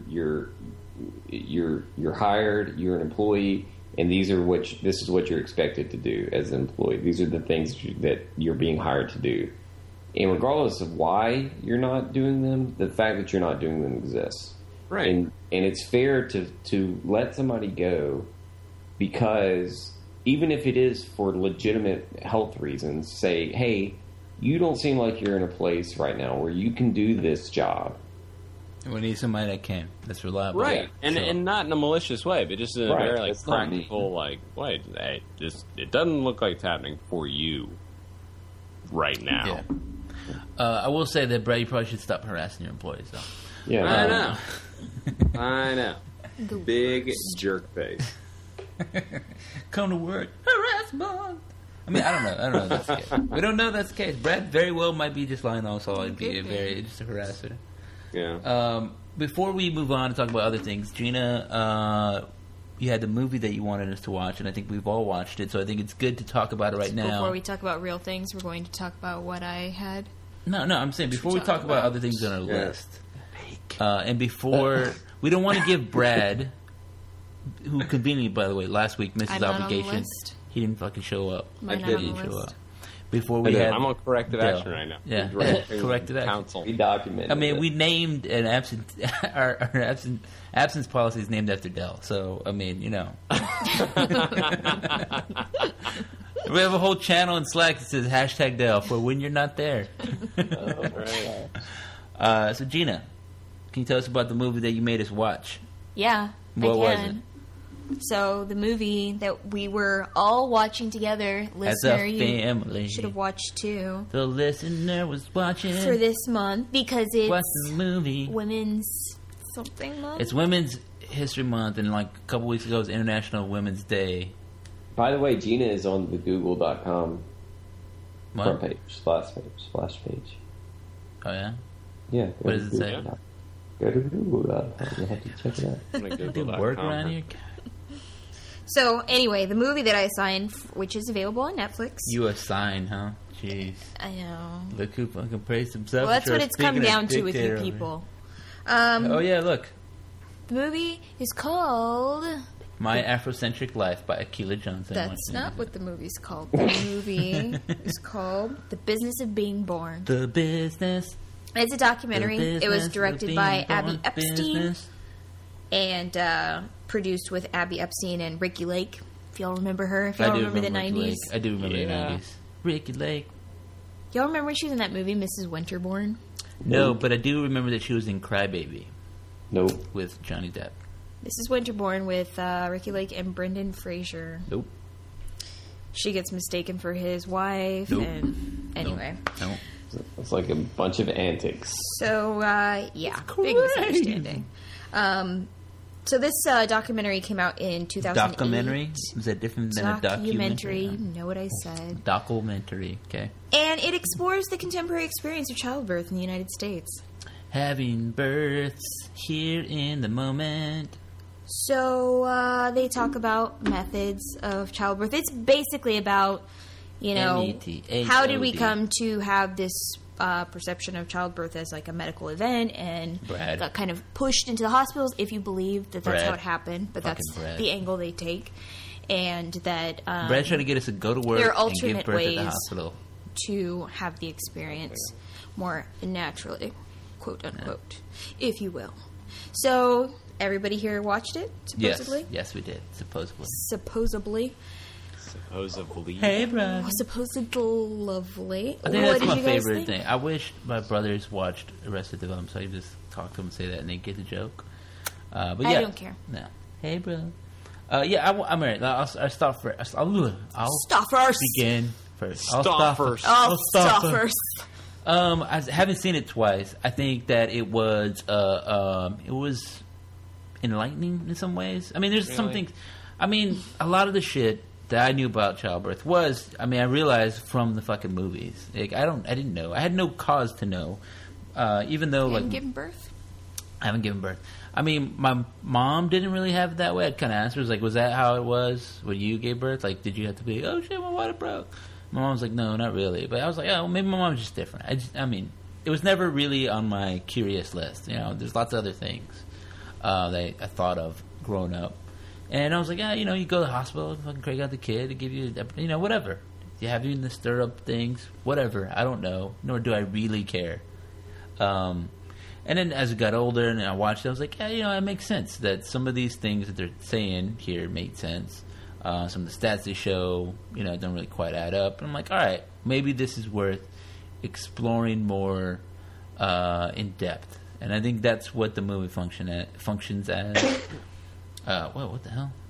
hired. You're an employee, and this is what you're expected to do as an employee. These are the things that you're being hired to do. And regardless of why you're not doing them, the fact that you're not doing them exists. right. And it's fair to let somebody go because even if it is for legitimate health reasons, say, hey, you don't seem like you're in a place right now where you can do this job. We need somebody that can. That's reliable. Right, and not in a malicious way, but just in a very like it's not practical, like, wait, hey, it doesn't look like it's happening for you right now. Yeah. I will say that, Brad, you probably should stop harassing your employees, though. Yeah, I know. I know. Big jerk face. Come to work. Harassment. I mean, I don't know if that's the case. We don't know if that's the case. Brad very well might be just lying also and be just a harasser. Yeah. Before we move on to talk about other things, Gina, you had the movie that you wanted us to watch, and I think we've all watched it, so I think it's good to talk about it right now. Before we talk about real things, we're going to talk about what I had. No, I'm saying before we talk about other things on our list. And before... We don't want to give Brad, who conveniently, by the way, last week missed his obligation. He didn't fucking show up. I didn't show up. Before we had... I'm on corrective action right now. Yeah, corrective action. Council. We documented. I mean, we named an our absence policy is named after Dell. So, I mean, you know. We have a whole channel in Slack that says #Dell for when you're not there. So, Gina, can you tell us about the movie that you made us watch? Yeah, what I can. Was it? So the movie that we were all watching together, listener, as a family, you should have watched too. The listener was watching for this month because it's the movie Women's something month. It's Women's History Month, and like a couple weeks ago was International Women's Day. By the way, Gina is on the Google.com front page, splash page. Oh yeah. Yeah. What does it say? Go to Google.com. You have to check it out. It didn't work around here. So, anyway, the movie that I assigned, which is available on Netflix. You assigned, huh? Jeez. I know. Look who fucking praised himself. Well, that's what it's come down to with you people. Oh, yeah, look. The movie is called... My Afrocentric Life by Akila Johnson. That's not what the movie's called. The movie is called The Business of Being Born. The Business. It's a documentary. It was directed by Abby Epstein. And produced with Abby Epstein and Ricky Lake. If y'all remember her. If y'all remember the 90s. I do remember the 90s. Ricky Lake. Y'all remember when she was in that movie, Mrs. Winterbourne? No, but I do remember that she was in Crybaby. Nope. With Johnny Depp. Mrs. Winterbourne with Ricky Lake and Brendan Fraser. Nope. She gets mistaken for his wife. Nope. And anyway. Nope. It's like a bunch of antics. So, yeah. Big misunderstanding. So this documentary came out in 2008. Documentary? Is that different than a documentary? You know what I said. Documentary, okay. And it explores the contemporary experience of childbirth in the United States. Having births here in the moment. So they talk about methods of childbirth. It's basically about, you know, METHOD. how did we come to have this perception of childbirth as like a medical event and got kind of pushed into the hospitals if you believe that that's how it happened. But that's the angle they take. And that Brad's trying to get us to go to work there are and give alternate birth ways at the hospital to have the experience more naturally, quote unquote, if you will. So everybody here watched it, supposedly? Yes, we did, supposedly. Supposedly. Hey, bro. Supposedly lovely. I think that's my favorite thing. I wish my brothers watched Arrested Development so I could just talk to them and say that and they get the joke. But yeah, I don't care. No. Hey, bro. Yeah, I'm alright. I'll stop first. I'll stop first. Begin first. Stop first. I'll stop first. I haven't seen it twice. I think that it was enlightening in some ways. I mean, there's some things. I mean, a lot of the shit that I knew about childbirth was, I mean, I realized from the fucking movies. Like, I didn't know. I had no cause to know. Even though, you like, haven't given birth? I haven't given birth. I mean, my mom didn't really have it that way. I'd kind of asked her, was that how it was when you gave birth? Like, did you have to be, oh shit, my water broke? My mom was like, no, not really. But I was like, oh, maybe my mom's just different. I mean, it was never really on my curious list. You know, there's lots of other things that I thought of growing up. And I was like, yeah, you know, you go to the hospital, fucking crank out the kid, they give you, you know, whatever. You have you in the stirrup things, whatever. I don't know, nor do I really care. And then as I got older and I watched it, I was like, yeah, you know, it makes sense that some of these things that they're saying here made sense. Some of the stats they show, you know, don't really quite add up. And I'm like, all right, maybe this is worth exploring more in depth. And I think that's what the movie functions as. What the hell?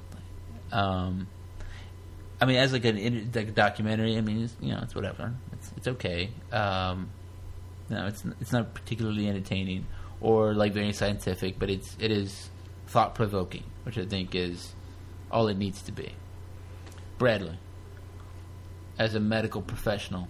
I mean, as like a documentary. I mean, it's whatever. It's okay. No, it's not particularly entertaining or like very scientific, but it is thought provoking, which I think is all it needs to be. Bradley, as a medical professional,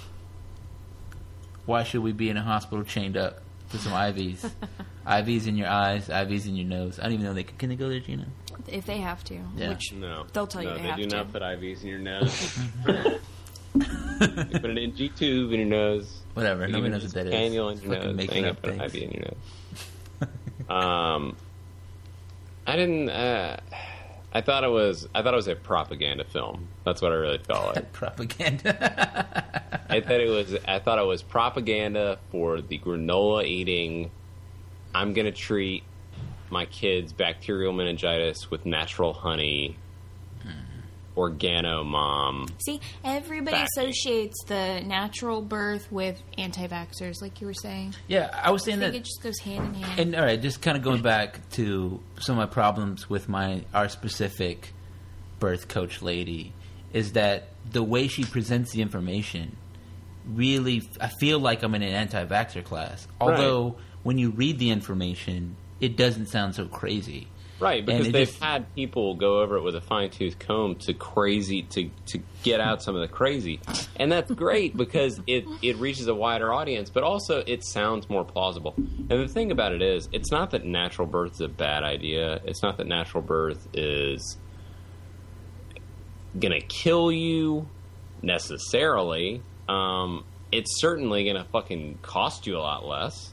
why should we be in a hospital chained up with some IVs? IVs in your eyes, IVs in your nose. I don't even know can they go there, Gina? If they have to, which they'll tell you they have to. No, they do not put IVs in your nose. They put an NG tube in your nose. Whatever. Nobody knows what that is. Cannula in your nose. They ain't gonna put an IV in your nose. I didn't. I thought it was a propaganda film. That's what I really felt like. Propaganda. I thought it was propaganda for the granola eating. I'm gonna treat my kids' bacterial meningitis with natural honey. Organo mom. See, everybody associates the natural birth with anti-vaxxers, like you were saying. Yeah, I was saying I think it just goes hand in hand. And all right, just kind of going back to some of my problems with our specific birth coach lady is that the way she presents the information really, I feel like I'm in an anti-vaxxer class. Although when you read the information, it doesn't sound so crazy. Right, because they've had people go over it with a fine-tooth comb to get out some of the crazy. And that's great because it reaches a wider audience, but also it sounds more plausible. And the thing about it is, it's not that natural birth is a bad idea. It's not that natural birth is going to kill you necessarily. It's certainly going to fucking cost you a lot less.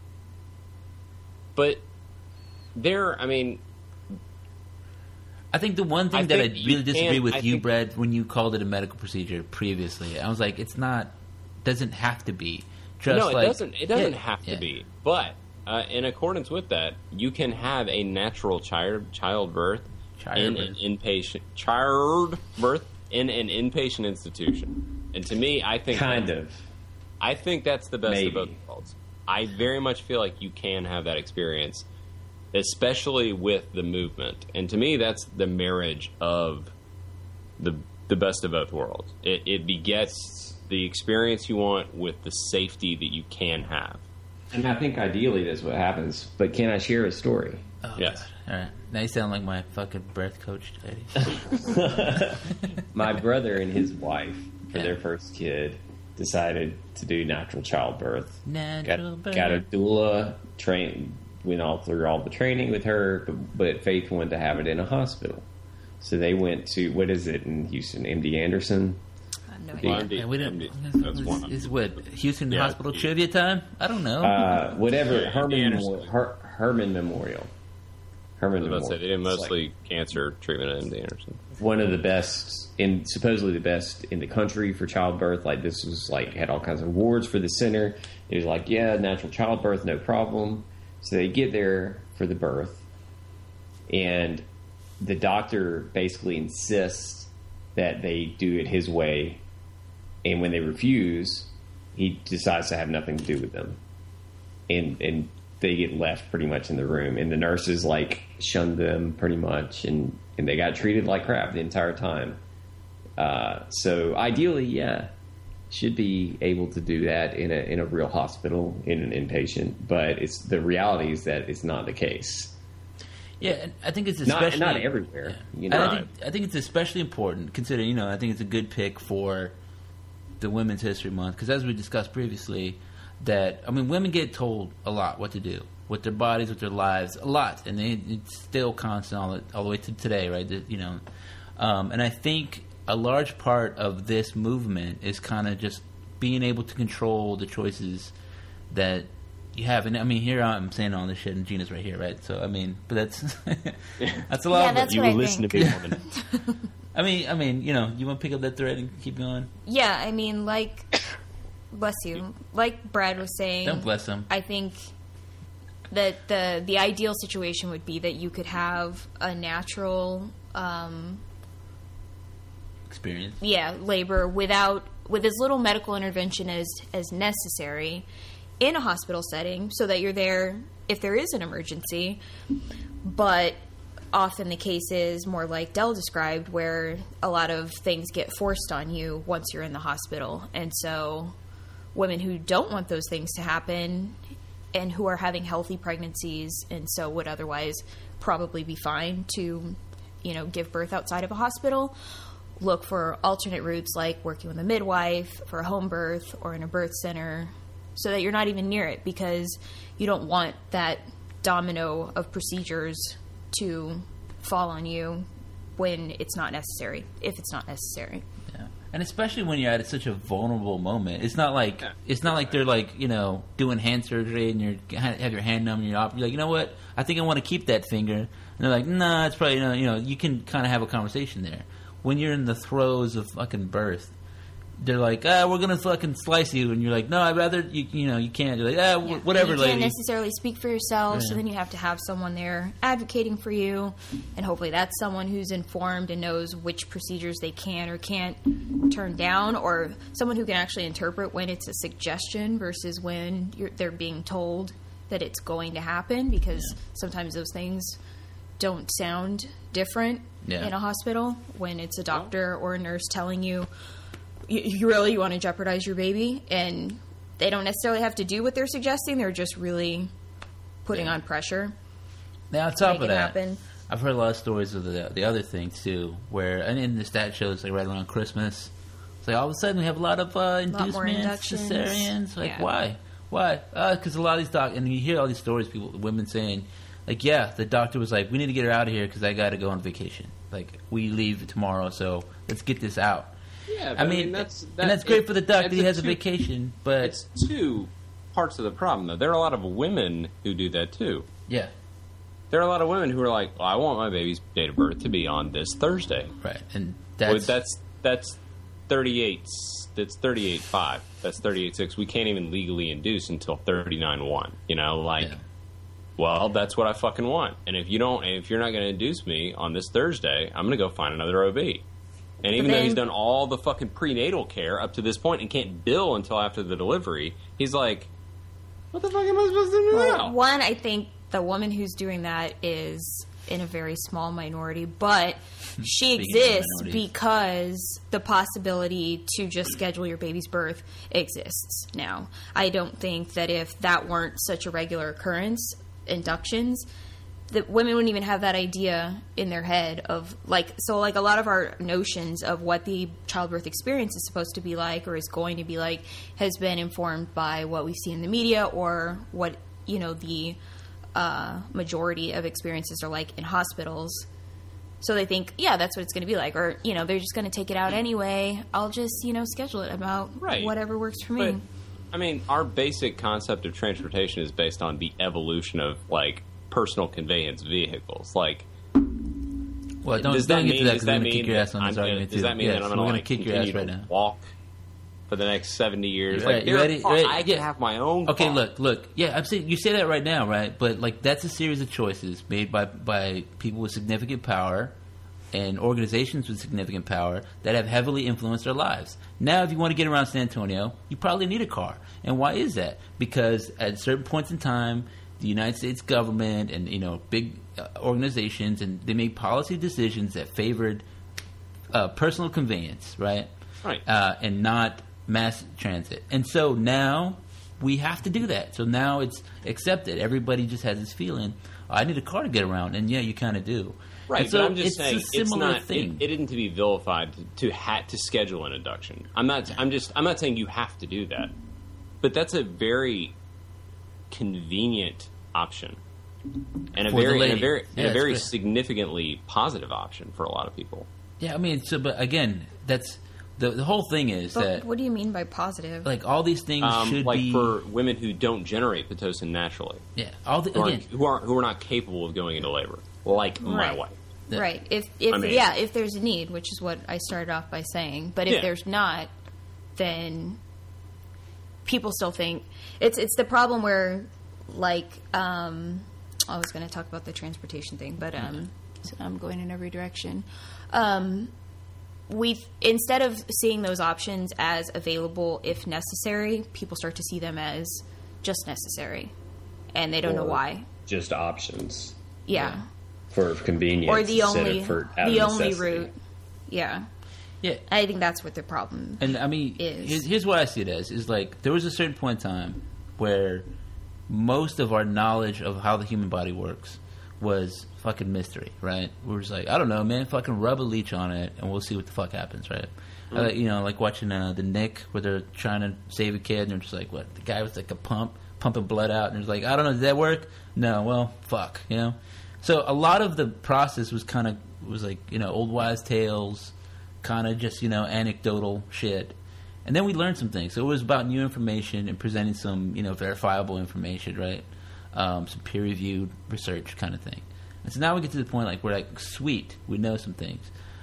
But I think the one thing that I really disagree with you, Brad, when you called it a medical procedure previously, I was like, doesn't have to be. It doesn't have to be. But in accordance with that, you can have a natural childbirth in an inpatient institution. And to me, I think I think that's the best of both worlds. I very much feel like you can have that experience, especially with the movement. And to me, that's the marriage of the best of both worlds. It begets the experience you want with the safety that you can have. And I think ideally that's what happens. But can I share a story? Oh, yes. God. All right. Now you sound like my fucking birth coach lady. My brother and his wife, for their first kid, decided to do natural childbirth. Got a doula, went all through all the training with her, but Faith wanted to have it in a hospital. So they went to, what is it in Houston, MD Anderson? No idea. Is what, Houston Hospital trivia time? I don't know. Whatever, Herman Memorial. They did mostly cancer treatment at MD Anderson. One of the best, supposedly the best in the country for childbirth. Like, this was like, had all kinds of awards for the center. It was like, natural childbirth, no problem. So they get there for the birth, and the doctor basically insists that they do it his way, and when they refuse, he decides to have nothing to do with them. And they get left pretty much in the room, and the nurses like shunned them pretty much, and they got treated like crap the entire time. So ideally, should be able to do that in a real hospital, in an inpatient, but the reality is that it's not the case. Yeah, I think it's especially not everywhere. Yeah. You know, I think it's especially important considering, I think it's a good pick for the Women's History Month because, as we discussed previously, women get told a lot what to do with their bodies, with their lives, a lot, and it's still constant all the way to today, right? And I think a large part of this movement is kind of just being able to control the choices that you have. And here I'm saying all this shit, and Gina's right here, right? So but that's that's a lot. That's you what will listen to me, woman. You want to pick up that thread and keep going? Yeah, bless you. Like Brad was saying, don't bless him. I think that the ideal situation would be that you could have a natural experience. Yeah, labor with as little medical intervention as necessary, in a hospital setting so that you're there if there is an emergency. But often the case is more like Dell described, where a lot of things get forced on you once you're in the hospital. And so women who don't want those things to happen and who are having healthy pregnancies and so would otherwise probably be fine to, give birth outside of a hospital, look for alternate routes like working with a midwife for a home birth or in a birth center so that you're not even near it, because you don't want that domino of procedures to fall on you when it's not necessary, if it's not necessary. Yeah. And especially when you're at such a vulnerable moment. It's not like they're like, doing hand surgery and you have your hand numb and you're like, you know what? I think I want to keep that finger. And they're like, nah, it's probably, you can kind of have a conversation there. When you're in the throes of fucking birth, they're like, we're going to fucking slice you. And you're like, no, I'd rather, you can't. You're like, whatever, lady. You can't necessarily speak for yourself, so then you have to have someone there advocating for you. And hopefully that's someone who's informed and knows which procedures they can or can't turn down, or someone who can actually interpret when it's a suggestion versus when they're being told that it's going to happen, because sometimes those things don't sound different in a hospital when it's a doctor or a nurse telling you, you really want to jeopardize your baby, and they don't necessarily have to do what they're suggesting. They're just really putting on pressure. Now, on top of that, I've heard a lot of stories of the other thing too, where, and in the stat shows like right around Christmas, it's like all of a sudden we have a lot of inducements, cesareans. Like why? Because a lot of these and you hear all these stories, women saying, like, the doctor was like, we need to get her out of here because I got to go on vacation. Like, we leave tomorrow, so let's get this out. Yeah, but I mean that's great for the doctor. He has a vacation, but it's two parts of the problem, though. There are a lot of women who do that too. Yeah, there are a lot of women who are like, well, I want my baby's date of birth to be on this Thursday, right? And that's 38. That's 38.5. That's 38.6. We can't even legally induce until 39.1. Well, that's what I fucking want. And if you're not going to induce me on this Thursday, I'm going to go find another OB. And even though he's done all the fucking prenatal care up to this point and can't bill until after the delivery, he's like, what the fuck am I supposed to do now? One, I think the woman who's doing that is in a very small minority, but she exists because the possibility to just schedule your baby's birth exists now. I don't think that if that weren't such a regular occurrence, inductions, that women wouldn't even have that idea in their head of a lot of our notions of what the childbirth experience is supposed to be like or is going to be like has been informed by what we see in the media or what the majority of experiences are like in hospitals. So they think, that's what it's going to be like, or they're just going to take it out anyway. I'll just schedule it about whatever works for me. But, I mean, our basic concept of transportation is based on the evolution of personal conveyance vehicles. Well, does that mean that I'm going to kick your ass on this argument too? Does that mean that I'm going to kick your ass right now? Walk for the next 70 years? You ready? I can have my own. Okay, car. look. Yeah, I'm saying you say that right now, right? But that's a series of choices made by people with significant power and organizations with significant power that have heavily influenced our lives. Now, if you want to get around San Antonio, you probably need a car. And why is that? Because at certain points in time, the United States government and big organizations, and they made policy decisions that favored personal conveyance, right? Right. And not mass transit. And so now we have to do that. So now it's accepted. Everybody just has this feeling, I need a car to get around, and you kind of do. Right. So but I'm just saying, it's not thing. It isn't to be vilified to schedule an induction. I'm not saying you have to do that, but that's a very convenient option, and a very significantly positive option for a lot of people. Yeah, I mean, but again, that's the whole thing is that. What do you mean by positive? Like all these things should be for women who don't generate Pitocin naturally. Yeah, who are not capable of going into labor, like my wife. Yeah. Right. If there's a need, which is what I started off by saying, but if there's not, then people still think it's the problem where I was going to talk about the transportation thing, but so I'm going in every direction. Instead of seeing those options as available if necessary, people start to see them as just necessary, and they don't know why. Just options. Yeah. For convenience. Or the only necessity. route. Yeah. Yeah. I think that's what the problem And I mean, here's what I see it as, is like, there was a certain point in time where most of our knowledge of how the human body works was fucking mystery, right? We were just like, I don't know, man, fucking rub a leech on it and we'll see what the fuck happens, right? You know, like watching The Nick, where they're trying to save a kid and they're just like, what, the guy with like a pumping blood out, and it's like, I don't know, does that work? No, well, fuck, you know? So a lot of the process was like, you know, old wives' tales, kind of just, you know, anecdotal shit. And then we learned some things. So it was about new information and presenting some, you know, verifiable information, right? Some peer-reviewed research kind of thing. And so now we get to the point, like, we're like, sweet, we know some things.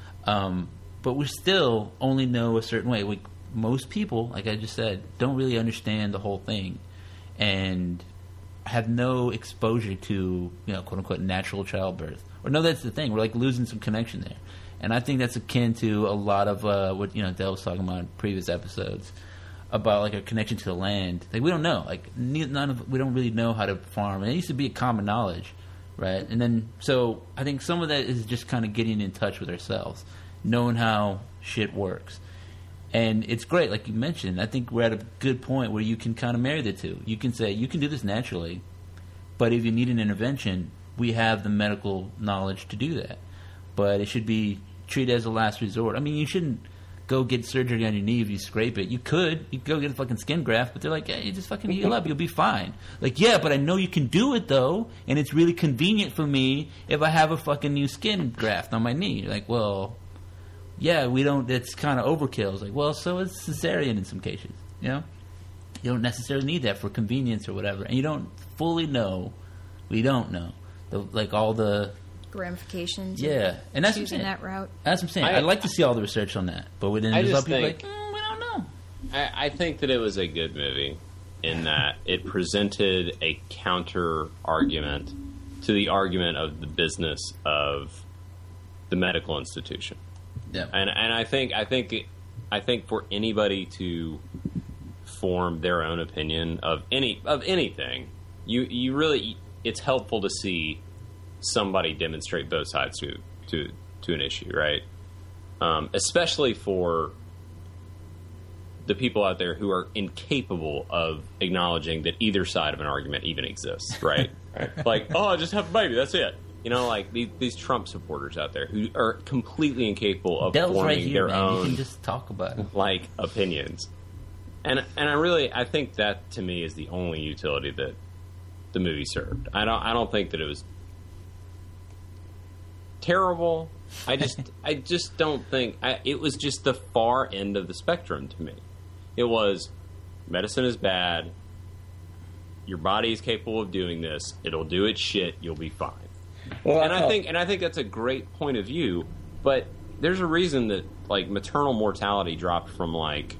But we still only know a certain way. Like, most people, like I just said, don't really understand the whole thing and have no exposure to, you know, quote-unquote, natural childbirth. Or no, that's the thing. We're, like, losing some connection there. And I think that's akin to a lot of what, you know, Del was talking about in previous episodes about, like, a connection to the land. Like, we don't know. Like, we don't really know how to farm. And it used to be a common knowledge, right? And then, so I think some of that is just kind of getting in touch with ourselves, knowing how shit works. And it's great, like you mentioned. I think we're at a good point where you can kind of marry the two. You can say, you can do this naturally, but if you need an intervention, we have the medical knowledge to do that. But it should be treated as a last resort. I mean, you shouldn't go get surgery on your knee if you scrape it. You could go get a fucking skin graft, but they're like, yeah, you just fucking heal up. You'll be fine. Like, yeah, but I know you can do it, though, and it's really convenient for me if I have a fucking new skin graft on my knee. You're like, well, yeah, we don't, it's kind of overkill. It's like, well, so is cesarean in some cases, you know? You don't necessarily need that for convenience or whatever. And you don't fully know, we don't know, all the ramifications. Yeah, and that's choosing that route. That's what I'm saying. I'd like to see all the research on that, but then there's other people like, we don't know. I think that it was a good movie in that it presented a counter argument to the argument of the business of the medical institution. Yeah, and I think for anybody to form their own opinion of anything, you really, it's helpful to see somebody demonstrate both sides to an issue, right? Especially for the people out there who are incapable of acknowledging that either side of an argument even exists, right? Right. Like, oh, I just have a baby, that's it. You know, like these Trump supporters out there who are completely incapable of Dell's forming right here, their man. own, you can just talk about it, like, opinions. And I think that to me is the only utility that the movie served. I don't think that it was terrible. I just don't think it was just the far end of the spectrum to me. It was, medicine is bad. Your body is capable of doing this. It'll do its shit. You'll be fine. Well, I think that's a great point of view. But there's a reason that, like, maternal mortality dropped from like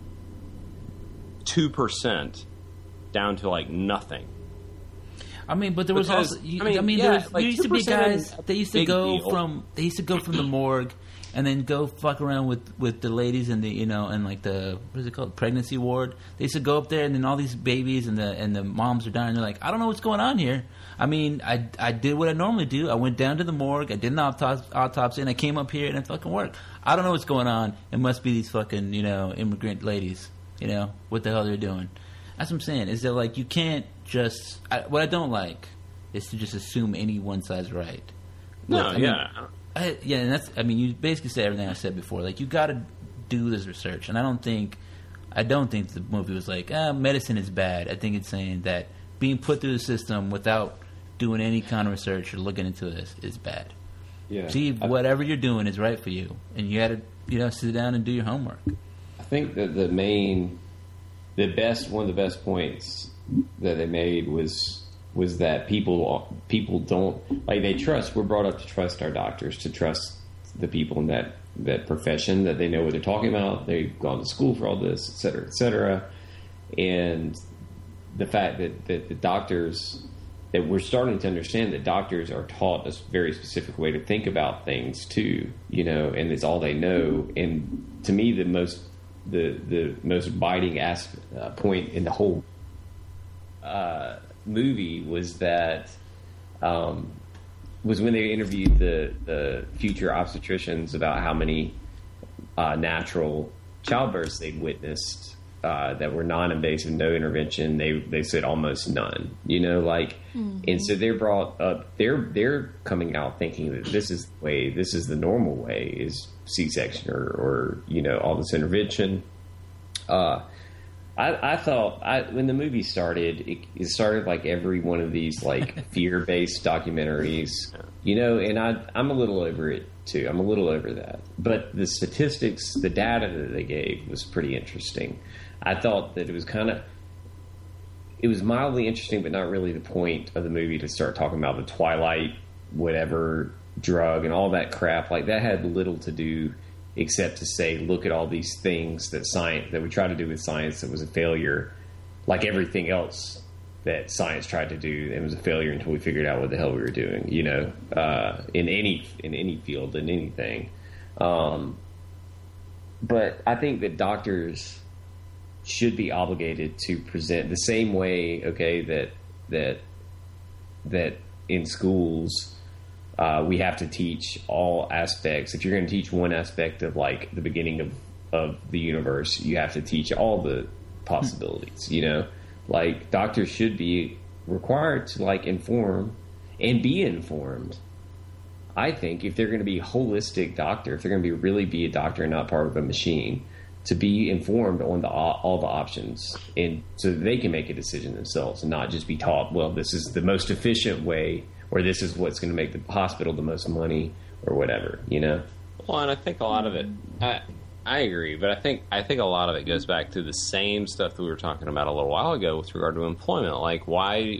2% down to like nothing. I mean, but there was also. There used to be guys. They used to go from. They used to go from the morgue, and then go fuck around with the ladies in the, you know, and like the, what is it called, pregnancy ward. They used to go up there, and then all these babies and the moms are dying. They're like, I don't know what's going on here. I mean, I did what I normally do. I went down to the morgue. I did an autopsy, and I came up here, and it fucking worked. I don't know what's going on. It must be these fucking, you know, immigrant ladies. You know what the hell they're doing. That's what I'm saying. Is that, like, you can't just. What I don't like is to just assume any one side's right. No, and that's. I mean, you basically say everything I said before. Like, you got to do this research, and I don't think the movie was like, medicine is bad. I think it's saying that being put through the system without doing any kind of research or looking into this is bad. Yeah. See, whatever you're doing is right for you, and you got to, you know, sit down and do your homework. I think that one of the best points that they made was that people don't, like, they trust. We're brought up to trust our doctors, to trust the people in that profession, that they know what they're talking about. They've gone to school for all this, et cetera, et cetera. And the fact that the doctors, that we're starting to understand that doctors are taught a very specific way to think about things too, you know, and it's all they know. And to me, the most biting point in the whole movie was that was when they interviewed the future obstetricians about how many natural childbirths they'd witnessed that were non-invasive, no intervention. They said almost none. And so they brought up they're coming out thinking that this is the normal way is C-section or all this intervention. I thought when the movie started, it started like every one of these like fear-based documentaries, and I'm a little over it too. I'm a little over that. But the statistics, the data that they gave was pretty interesting. I thought that it was mildly interesting, but not really the point of the movie to start talking about the Twilight whatever drug and all that crap. Like that had little to do except to say, look at all these things that we try to do with science that was a failure, like everything else that science tried to do. It was a failure until we figured out what the hell we were doing, in any field, in anything. But I think that doctors should be obligated to present the same way, okay, that in schools we have to teach all aspects. If you're going to teach one aspect of like the beginning of the universe, you have to teach all the possibilities, like doctors should be required to like inform and be informed. I think if they're going to be a holistic doctor, if they're going to really be a doctor and not part of a machine, to be informed on all the options, and so they can make a decision themselves and not just be taught, well, this is the most efficient way, or this is what's going to make the hospital the most money, or whatever, Well, and I think a lot of it, I agree, but I think a lot of it goes back to the same stuff that we were talking about a little while ago with regard to employment. Like, why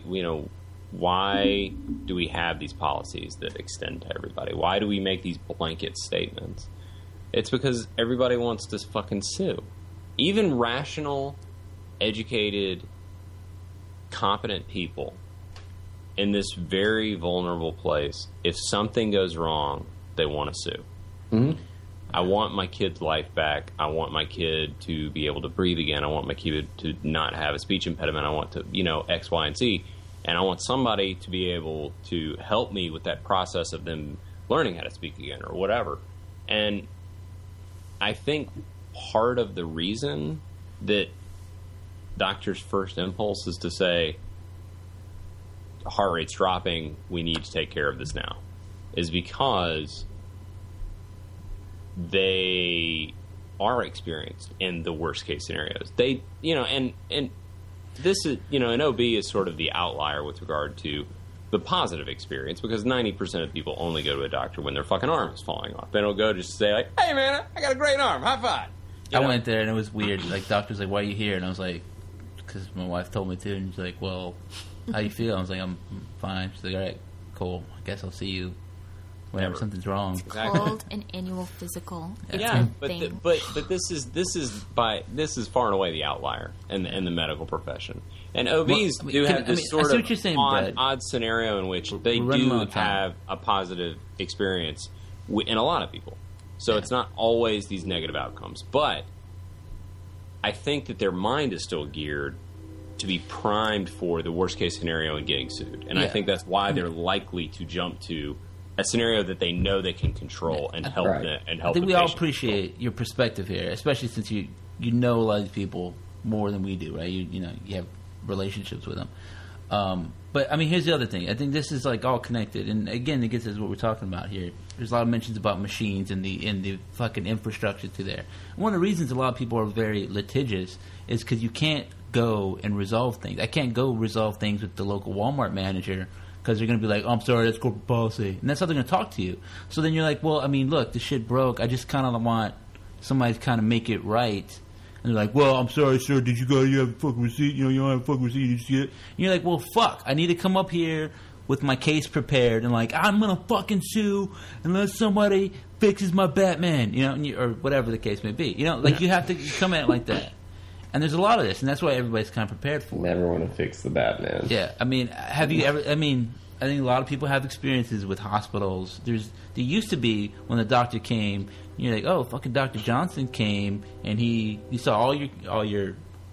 do we have these policies that extend to everybody? Why do we make these blanket statements? It's because everybody wants to fucking sue. Even rational, educated, competent people in this very vulnerable place, if something goes wrong, they want to sue. Mm-hmm. I want my kid's life back. I want my kid to be able to breathe again. I want my kid to not have a speech impediment. I want to, X, Y, and Z. And I want somebody to be able to help me with that process of them learning how to speak again or whatever. And I think part of the reason that doctors' first impulse is to say, heart rate's dropping, we need to take care of this now, is because they are experienced in the worst case scenarios. They, and this is, an OB is sort of the outlier with regard to the positive experience, because 90% of people only go to a doctor when their fucking arm is falling off. They don't go just to say like, hey man, I got a great arm, high five. I went there and it was weird. Like, doctor's like, why are you here? And I was like, because my wife told me to. And she's like, well, how you feel? I was like, I'm fine. She's like, all right, cool. I guess I'll see you whenever something's wrong. Exactly. Called an annual physical. Yeah, but this is far and away the outlier in the medical profession. And OBs do have this sort of odd scenario in which they do have a positive experience in a lot of people. So it's not always these negative outcomes. But I think that their mind is still geared to be primed for the worst case scenario and getting sued. And I think that's why they're likely to jump to a scenario that they know they can control and help and help. I think we all appreciate your perspective here, especially since you know a lot of these people more than we do, right? You have relationships with them. But I mean, here's the other thing. I think this is like all connected, and again, it gets to what we're talking about here. There's a lot of mentions about machines and the fucking infrastructure to there. And one of the reasons a lot of people are very litigious is because you can't go and resolve things. I can't go resolve things with the local Walmart manager because they're going to be like, oh, I'm sorry, that's corporate policy. And that's how they're going to talk to you. So then you're like, well, I mean, look, this shit broke. I just kind of want somebody to kind of make it right. And they're like, well, I'm sorry, sir, did you have a fucking receipt? You don't have a fucking receipt, did you see it? And you're like, well, fuck, I need to come up here with my case prepared and like, I'm going to fucking sue unless somebody fixes my Batman, or whatever the case may be. You have to come at it like that. And there's a lot of this, and that's why everybody's kind of prepared for it. Never want to fix the Batman. Yeah, I mean, have you ever? I mean, I think a lot of people have experiences with hospitals. There used to be when the doctor came, you're like, oh, fucking Dr. Johnson came, and he saw all your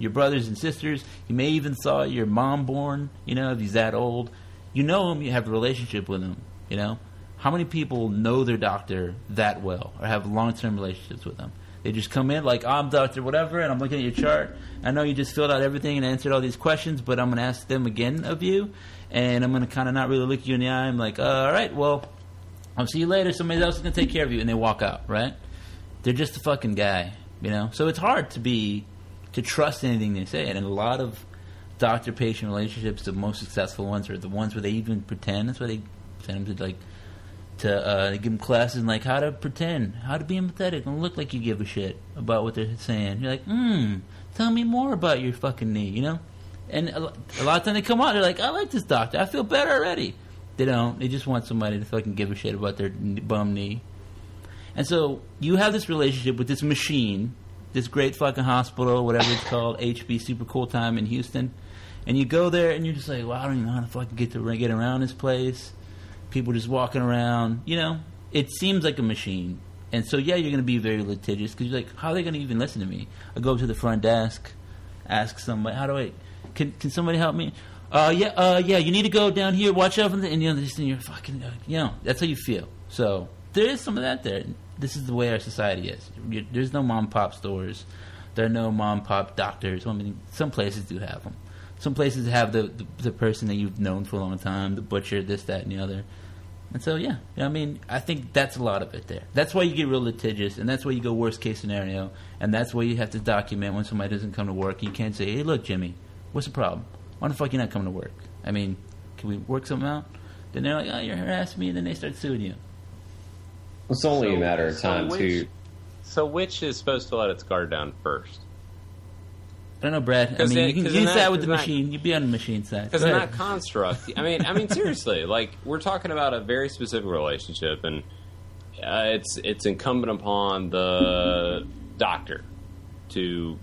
your brothers and sisters. You may even saw your mom born, if he's that old. You know him, you have a relationship with him, How many people know their doctor that well or have long-term relationships with them? They just come in like, I'm Dr. whatever, and I'm looking at your chart. I know you just filled out everything and answered all these questions, but I'm going to ask them again of you, and I'm going to kind of not really look you in the eye. I'm like, all right, well, I'll see you later. Somebody else is going to take care of you, and they walk out, right? They're just a fucking guy, So it's hard to trust anything they say, and in a lot of doctor-patient relationships, the most successful ones are the ones where they even pretend. That's why they send them to they give them classes in how to pretend, how to be empathetic, and look like you give a shit about what they're saying. You're like, tell me more about your fucking knee, And a lot of times they come out, they're like, I like this doctor, I feel better already. They don't. They just want somebody to fucking give a shit about their bum knee. And so you have this relationship with this machine, this great fucking hospital, whatever it's called, HB Super Cool Time in Houston, and you go there and you're just like, well, I don't even know how to fucking get around this place. People just walking around, It seems like a machine. And so, yeah, you're going to be very litigious because you're like, how are they going to even listen to me? I go up to the front desk, ask somebody, can somebody help me? Yeah, you need to go down here, watch out for and you're fucking, that's how you feel. So there is some of that there. This is the way our society is. There's no mom-pop stores. There are no mom-pop doctors. I mean, some places do have them. Some places have the person that you've known for a long time, the butcher, this, that, and the other. And so, yeah, I think that's a lot of it there. That's why you get real litigious, and that's why you go worst case scenario, and that's why you have to document when somebody doesn't come to work. You can't say, hey, look, Jimmy, what's the problem? Why the fuck you not coming to work? I mean, can we work something out? Then they're like, oh, you're harassing me, and then they start suing you. It's only a matter of time, too. So which is supposed to let its guard down first? I don't know, Brad. I mean, you can use that with the machine. You'd be on the machine side. Because in that construct, I mean, seriously, we're talking about a very specific relationship, and it's incumbent upon the doctor to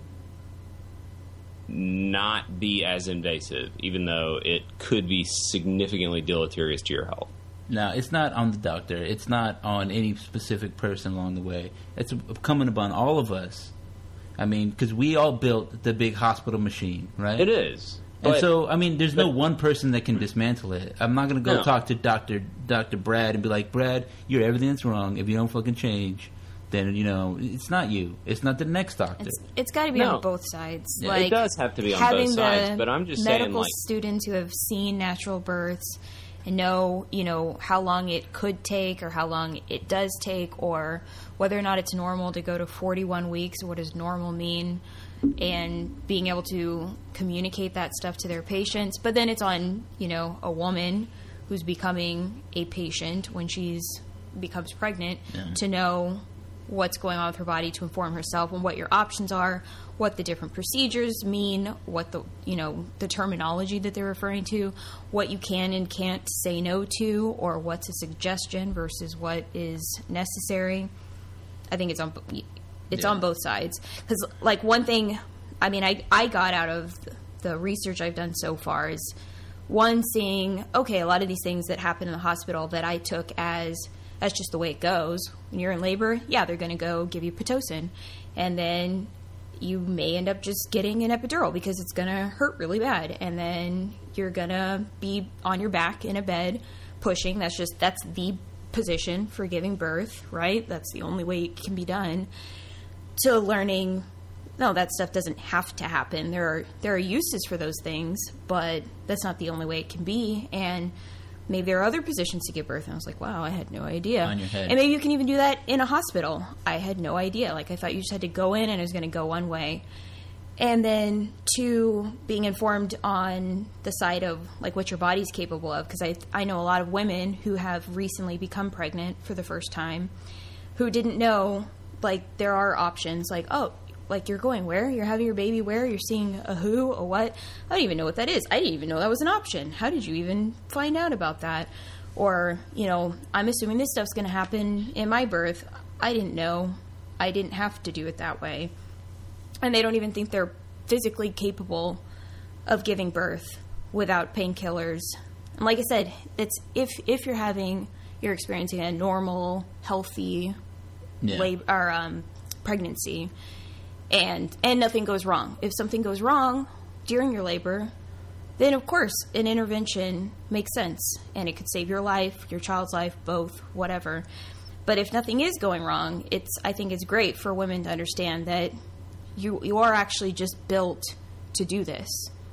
not be as invasive, even though it could be significantly deleterious to your health. No, it's not on the doctor. It's not on any specific person along the way. It's incumbent upon all of us. I mean, because we all built the big hospital machine, right? It is. And so, I mean, there's no one person that can dismantle it. I'm not going to go talk to Dr. Brad and be like, Brad, you're everything that's wrong. If you don't fucking change, then, it's not you. It's not the next doctor. It's got to be on both sides. Yeah, it does have to be on both sides, but I'm just saying, medical students who have seen natural births and know, how long it could take or how long it does take or whether or not it's normal to go to 41 weeks or what does normal mean, and being able to communicate that stuff to their patients. But then it's on, a woman who's becoming a patient when she's becomes pregnant to know what's going on with her body, to inform herself on what your options are, what the different procedures mean, what the the terminology that they're referring to, what you can and can't say no to, or what's a suggestion versus what is necessary. I think it's on both sides. Because, one thing, I mean, I got out of the research I've done so far is, one, seeing, okay, a lot of these things that happen in the hospital that I took as that's just the way it goes. When you're in labor, yeah, they're going to go give you Pitocin. And then you may end up just getting an epidural because it's going to hurt really bad. And then you're going to be on your back in a bed pushing. That's the position for giving birth, right? That's the only way it can be done. To learning, no, that stuff doesn't have to happen. There are uses for those things, but that's not the only way it can be. And maybe there are other positions to give birth. And I was like, wow, I had no idea. On your head. And maybe you can even do that in a hospital. I had no idea. I thought you just had to go in and it was going to go one way. And then, two, being informed on the side of, what your body's capable of. Because I know a lot of women who have recently become pregnant for the first time who didn't know, there are options. You're going where? You're having your baby where? You're seeing a who? A what? I don't even know what that is. I didn't even know that was an option. How did you even find out about that? Or, I'm assuming this stuff's going to happen in my birth. I didn't know. I didn't have to do it that way. And they don't even think they're physically capable of giving birth without painkillers. And like I said, it's if you're experiencing a normal, healthy labor or pregnancy, and nothing goes wrong. If something goes wrong during your labor, then of course an intervention makes sense, and it could save your life, your child's life, both, whatever. But if nothing is going wrong, I think it's great for women to understand that you are actually just built to do this.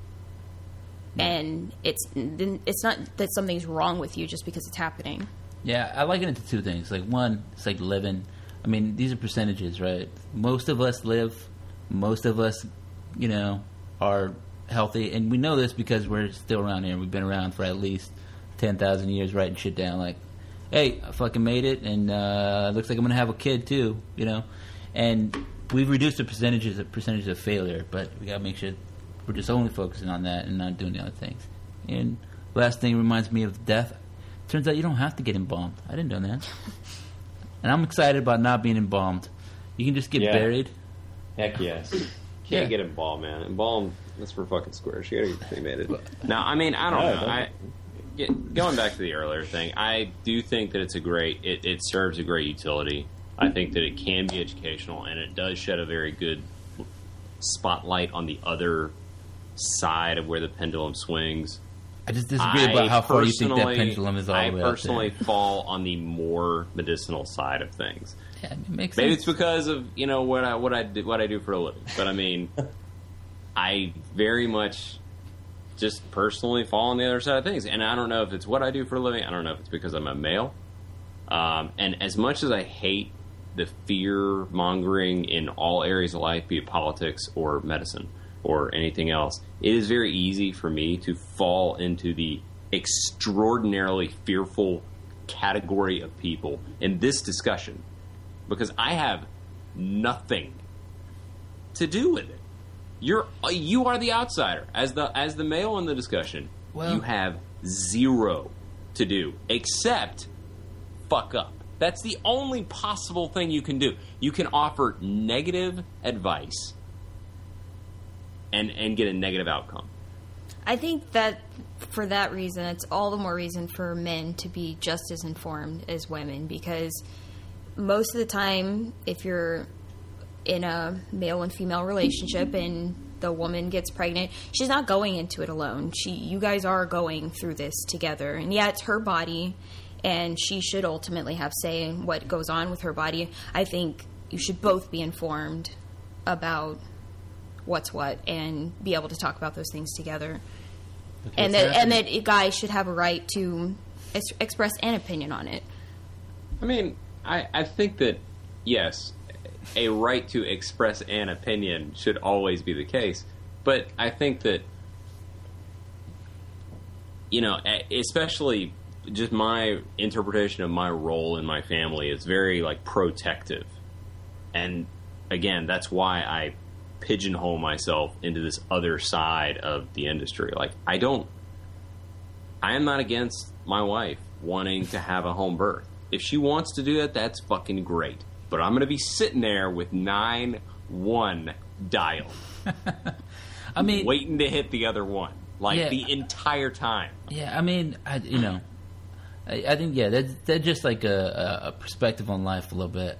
And it's not that something's wrong with you just because it's happening. Yeah, I like it into two things. Like, one, it's like living. I mean, these are percentages, right? Most of us live. Most of us, are healthy. And we know this because we're still around here. We've been around for at least 10,000 years writing shit down. Like, hey, I fucking made it, and looks like I'm going to have a kid, too, And we've reduced the percentage of failure, but we got to make sure we're just only focusing on that and not doing the other things. And last thing reminds me of death. Turns out you don't have to get embalmed. I didn't know that. And I'm excited about not being embalmed. You can just get buried. Heck yes. Can't get embalmed, man. Embalmed, that's for fucking squares. You gotta get cremated. Now, I mean, I don't know. Going back to the earlier thing, I do think that it serves a great utility. I think that it can be educational, and it does shed a very good spotlight on the other side of where the pendulum swings. I just disagree about how far you think that pendulum is all the way up there. I personally fall on the more medicinal side of things. Yeah, it makes Maybe sense. it's because of what I do for a living, but I mean, I very much just personally fall on the other side of things, and I don't know if it's what I do for a living. I don't know if it's because I'm a male, and as much as I hate the fear mongering in all areas of life, be it politics or medicine or anything else, it is very easy for me to fall into the extraordinarily fearful category of people in this discussion because I have nothing to do with it. You are the outsider as the male in the discussion. Well, you have zero to do except fuck up. That's the only possible thing you can do. You can offer negative advice and get a negative outcome. I think that for that reason, it's all the more reason for men to be just as informed as women, because most of the time, if you're in a male and female relationship and the woman gets pregnant, she's not going into it alone. You guys are going through this together. And yeah, it's her body, and she should ultimately have say in what goes on with her body. I think you should both be informed about what's what and be able to talk about those things together. And that a guy should have a right to express an opinion on it. I mean, I think that, yes, a right to express an opinion should always be the case. But I think that, especially just my interpretation of my role in my family is very, protective. And, again, that's why I pigeonhole myself into this other side of the industry. I am not against my wife wanting to have a home birth. If she wants to do that, that's fucking great. But I'm going to be sitting there with 9-1 dialed. I mean, waiting to hit the other one. The entire time. Yeah, I mean, I think, that's just a perspective on life a little bit.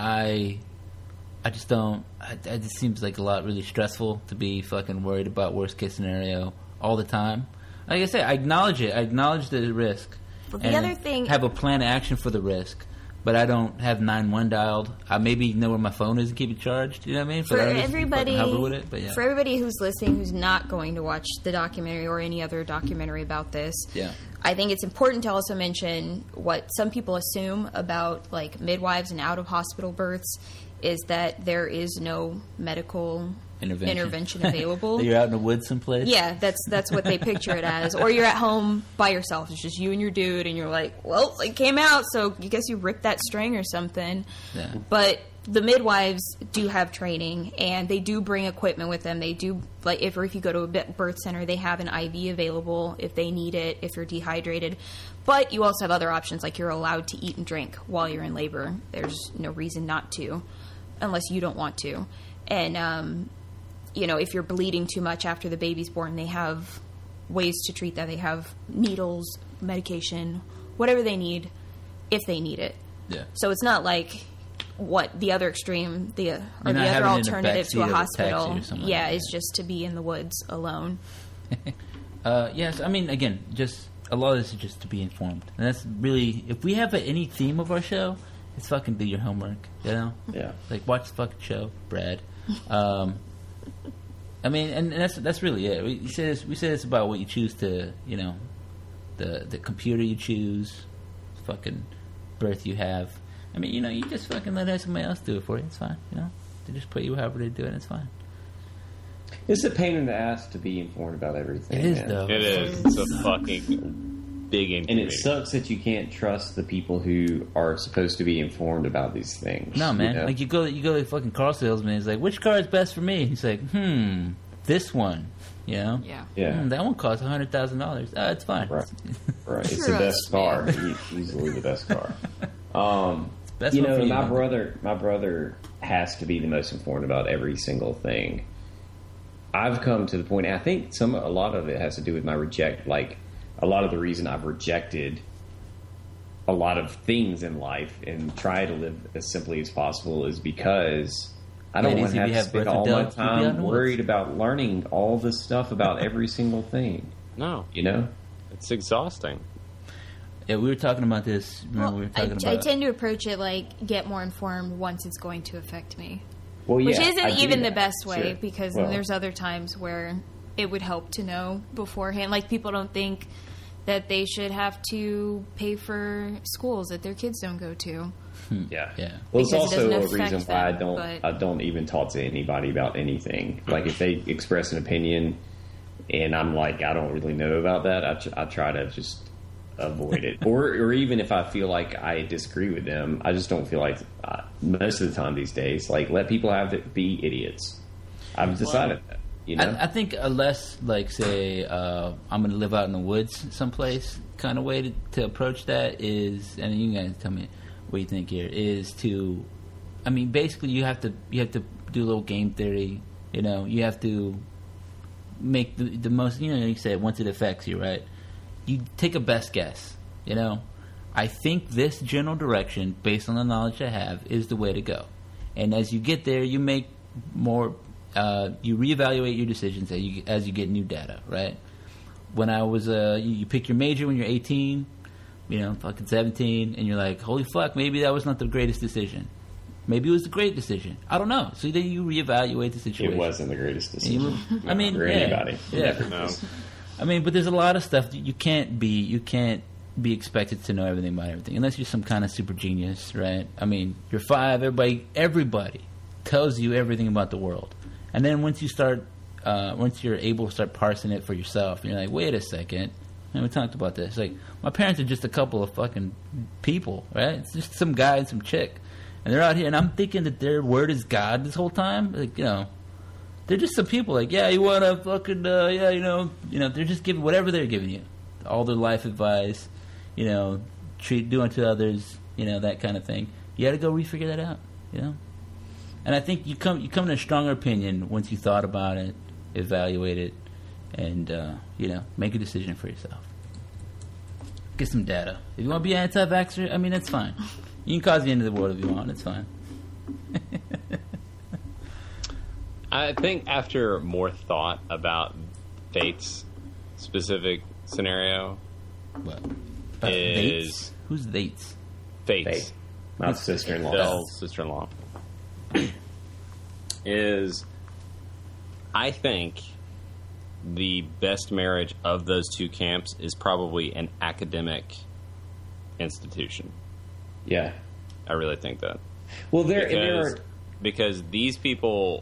I just don't. It just seems like a lot really stressful to be fucking worried about worst case scenario all the time. Like I say, I acknowledge it. I acknowledge the risk. But the other thing, have a plan of action for the risk, but I don't have 911 dialed. I maybe know where my phone is and keep it charged. You know what I mean? For everybody who's listening, who's not going to watch the documentary or any other documentary about this, I think it's important to also mention what some people assume about midwives and out of hospital births. Is that there is no medical intervention available. You're out in the woods someplace? Yeah, that's what they picture it as. Or you're at home by yourself. It's just you and your dude, and you're like, well, it came out, so I guess you ripped that string or something. Yeah. But the midwives do have training, and they do bring equipment with them. They do, if you go to a birth center, they have an IV available if they need it, if you're dehydrated. But you also have other options, you're allowed to eat and drink while you're in labor. There's no reason not to. Unless you don't want to. And, if you're bleeding too much after the baby's born, they have ways to treat that. They have needles, medication, whatever they need, if they need it. Yeah. So it's not like what the other extreme, the other alternative to a hospital, is just to be in the woods alone. Yes, I mean, again, just a lot of this is just to be informed, and that's really, if we have any theme of our show, it's fucking do your homework, you know? Yeah. Like, watch the fucking show, Brad. I mean, and that's really it. We say this about what you choose to, you know, the computer you choose, fucking birth you have. I mean, you know, you just fucking let somebody else do it for you. It's fine, you know? They just put you however to do it, it's fine. It's a pain in the ass to be informed about everything. It is, man. though. It is. It's a fucking big inconvenience. And it sucks that you can't trust the people who are supposed to be informed about these things. No, man. You know? Like, you go to the fucking car salesman, he's like, which car is best for me? He's like, this one. You know? Yeah. That one costs $100,000. It's fine. Right. It's the best car. Easily the best car. Best you one know, for you, my brother has to be the most informed about every single thing. I've come to the point, and I think a lot of it has to do with my a lot of the reason I've rejected a lot of things in life and try to live as simply as possible is because I don't want to have to spend all my time worried about learning all this stuff about every single thing. No. You know? It's exhausting. Yeah, we were talking about this. I tend to approach it like get more informed once it's going to affect me. Well, Which isn't even the best way, sure. because there's other times where it would help to know beforehand. Like, people don't think that they should have to pay for schools that their kids don't go to. Yeah. Because Well, it's it also doesn't a affect reason why them, I don't even talk to anybody about anything. Like, if they express an opinion and I'm like, I don't really know about that, I try to just avoid it. or even if I feel like I disagree with them, I just don't feel like most of the time these days, like, let people be idiots. I've decided that. You know? I think a less, like, say, I'm going to live out in the woods someplace kind of way to approach that is, and you guys tell me what you think here, is to, I mean, basically you have to do a little game theory, you know, you have to make the most, you know, you said once it affects you, right? You take a best guess, you know. I think this general direction, based on the knowledge I have, is the way to go. And as you get there, you make more, you reevaluate your decisions as you get new data, right? When I was, you pick your major when you're 18, you know, fucking 17, and you're like, holy fuck, maybe that was not the greatest decision. Maybe it was the great decision. I don't know. So then you reevaluate the situation. It wasn't the greatest decision. I mean, for anybody. Yeah. I mean, but there's a lot of stuff that you can't be expected to know everything about everything unless you're some kind of super genius, right? I mean, you're 5. Everybody tells you everything about the world, and then once you're able to start parsing it for yourself, and you're like, wait a second. And we talked about this. Like, my parents are just a couple of fucking people, right? It's just some guy and some chick, and they're out here, and I'm thinking that their word is God this whole time. Like, you know. They're just some people like, yeah, you want to fucking, you know, they're just giving whatever they're giving you. All their life advice, you know, do unto others, you know, that kind of thing. You got to go refigure that out, you know? And I think you come to a stronger opinion once you thought about it, evaluate it, and, you know, make a decision for yourself. Get some data. If you want to be anti-vaxxer, I mean, that's fine. You can cause the end of the world if you want. It's fine. I think after more thought about Fate's specific scenario, What? is Vates? Who's Vates? Fate's My sister-in-law. Belle's sister-in-law, is, I think the best marriage of those two camps is probably an academic institution. Yeah. I really think that. Well, there because these people,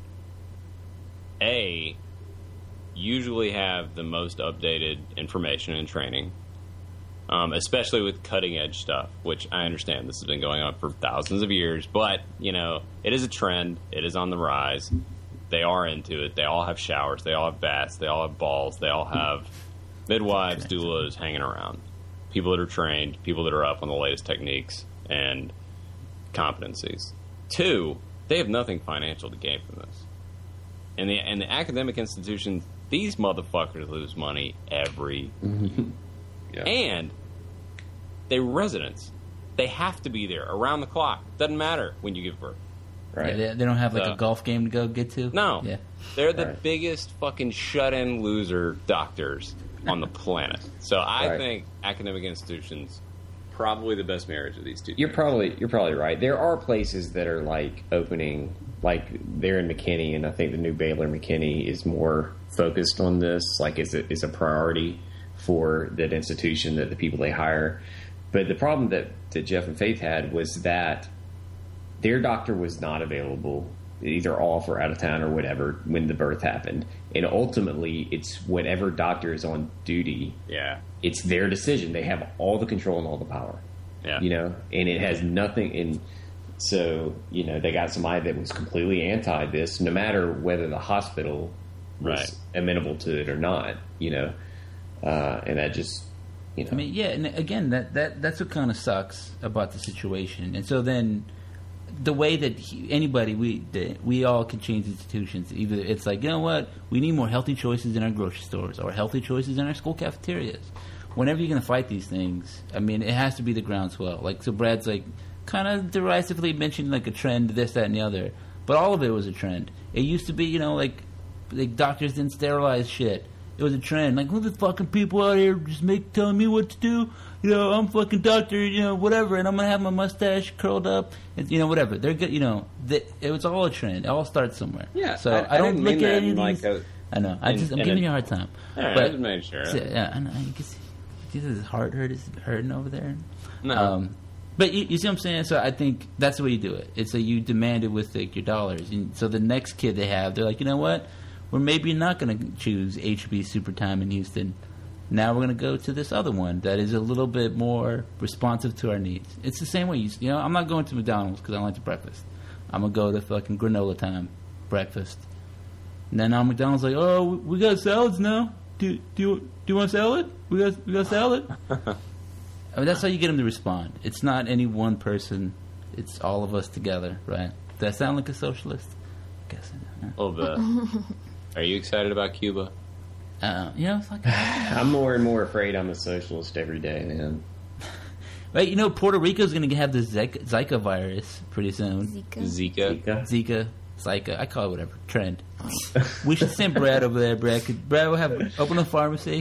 usually have the most updated information and training, especially with cutting edge stuff, which I understand this has been going on for thousands of years, but, you know, it is a trend. It is on the rise. They are into it. They all have showers. They all have baths. They all have balls. They all have midwives, doulas hanging around. People that are trained, people that are up on the latest techniques and competencies. 2, they have nothing financial to gain from this. And the academic institutions, these motherfuckers lose money every year. Yeah. And they're residents. They have to be there around the clock. Doesn't matter when you give birth. Right. Yeah, they don't have like a golf game to go get to. No. Yeah. They're the biggest fucking shut-in loser doctors on the planet. So I think academic institutions probably the best marriage of these two. You're probably right. There are places that are like opening, like they're in McKinney, and I think the new Baylor McKinney is more focused on this, like is a priority for that institution, that the people they hire. But the problem that Jeff and Faith had was that their doctor was not available, either off or out of town or whatever, when the birth happened. And ultimately, it's whatever doctor is on duty. Yeah. It's their decision. They have all the control and all the power. Yeah. You know, and it has nothing in. So, you know, they got somebody that was completely anti this, no matter whether the hospital was amenable to it or not, you know. And that just, you know. I mean, yeah, and again, that's what kind of sucks about the situation. And so then the way that we all can change institutions. Either it's like, you know what, we need more healthy choices in our grocery stores or healthy choices in our school cafeterias. Whenever you're going to fight these things, I mean, it has to be the groundswell. Like, so Brad's like kind of derisively mentioned like a trend, this, that, and the other. But all of it was a trend. It used to be, you know, like doctors didn't sterilize shit. It was a trend. Like, who the fucking people out here just telling me what to do? You know, I'm fucking doctor, you know, whatever, and I'm going to have my mustache curled up, and, you know, whatever. They're good, you know. It was all a trend. It all starts somewhere. Yeah. So I don't look at any of these. Like I know. I'm giving you a hard time. Yeah, but, I just made sure. Yeah, I know. You can see his heart is hurting over there. No. But you see what I'm saying? So I think that's the way you do it. It's that you demand it with like, your dollars. And so the next kid they have, they're like, you know what? We're maybe not going to choose HB Supertime in Houston. Now we're going to go to this other one that is a little bit more responsive to our needs. It's the same way. You know, I'm not going to McDonald's because I like the breakfast. I'm going to go to fucking Granola Time breakfast. And then now McDonald's like, oh, we got salads now. Do you want salad? We got salad? I mean, that's how you get them to respond. It's not any one person. It's all of us together, right? Does that sound like a socialist? I guess I don't know. A little bit. Are you excited about Cuba? You know, it's like I'm more and more afraid I'm a socialist every day, man. Right, you know, Puerto Rico's going to have the Zika virus pretty soon. Zika. Zika. I call it whatever. Trend. We should send Brad over there. Brad will open a pharmacy.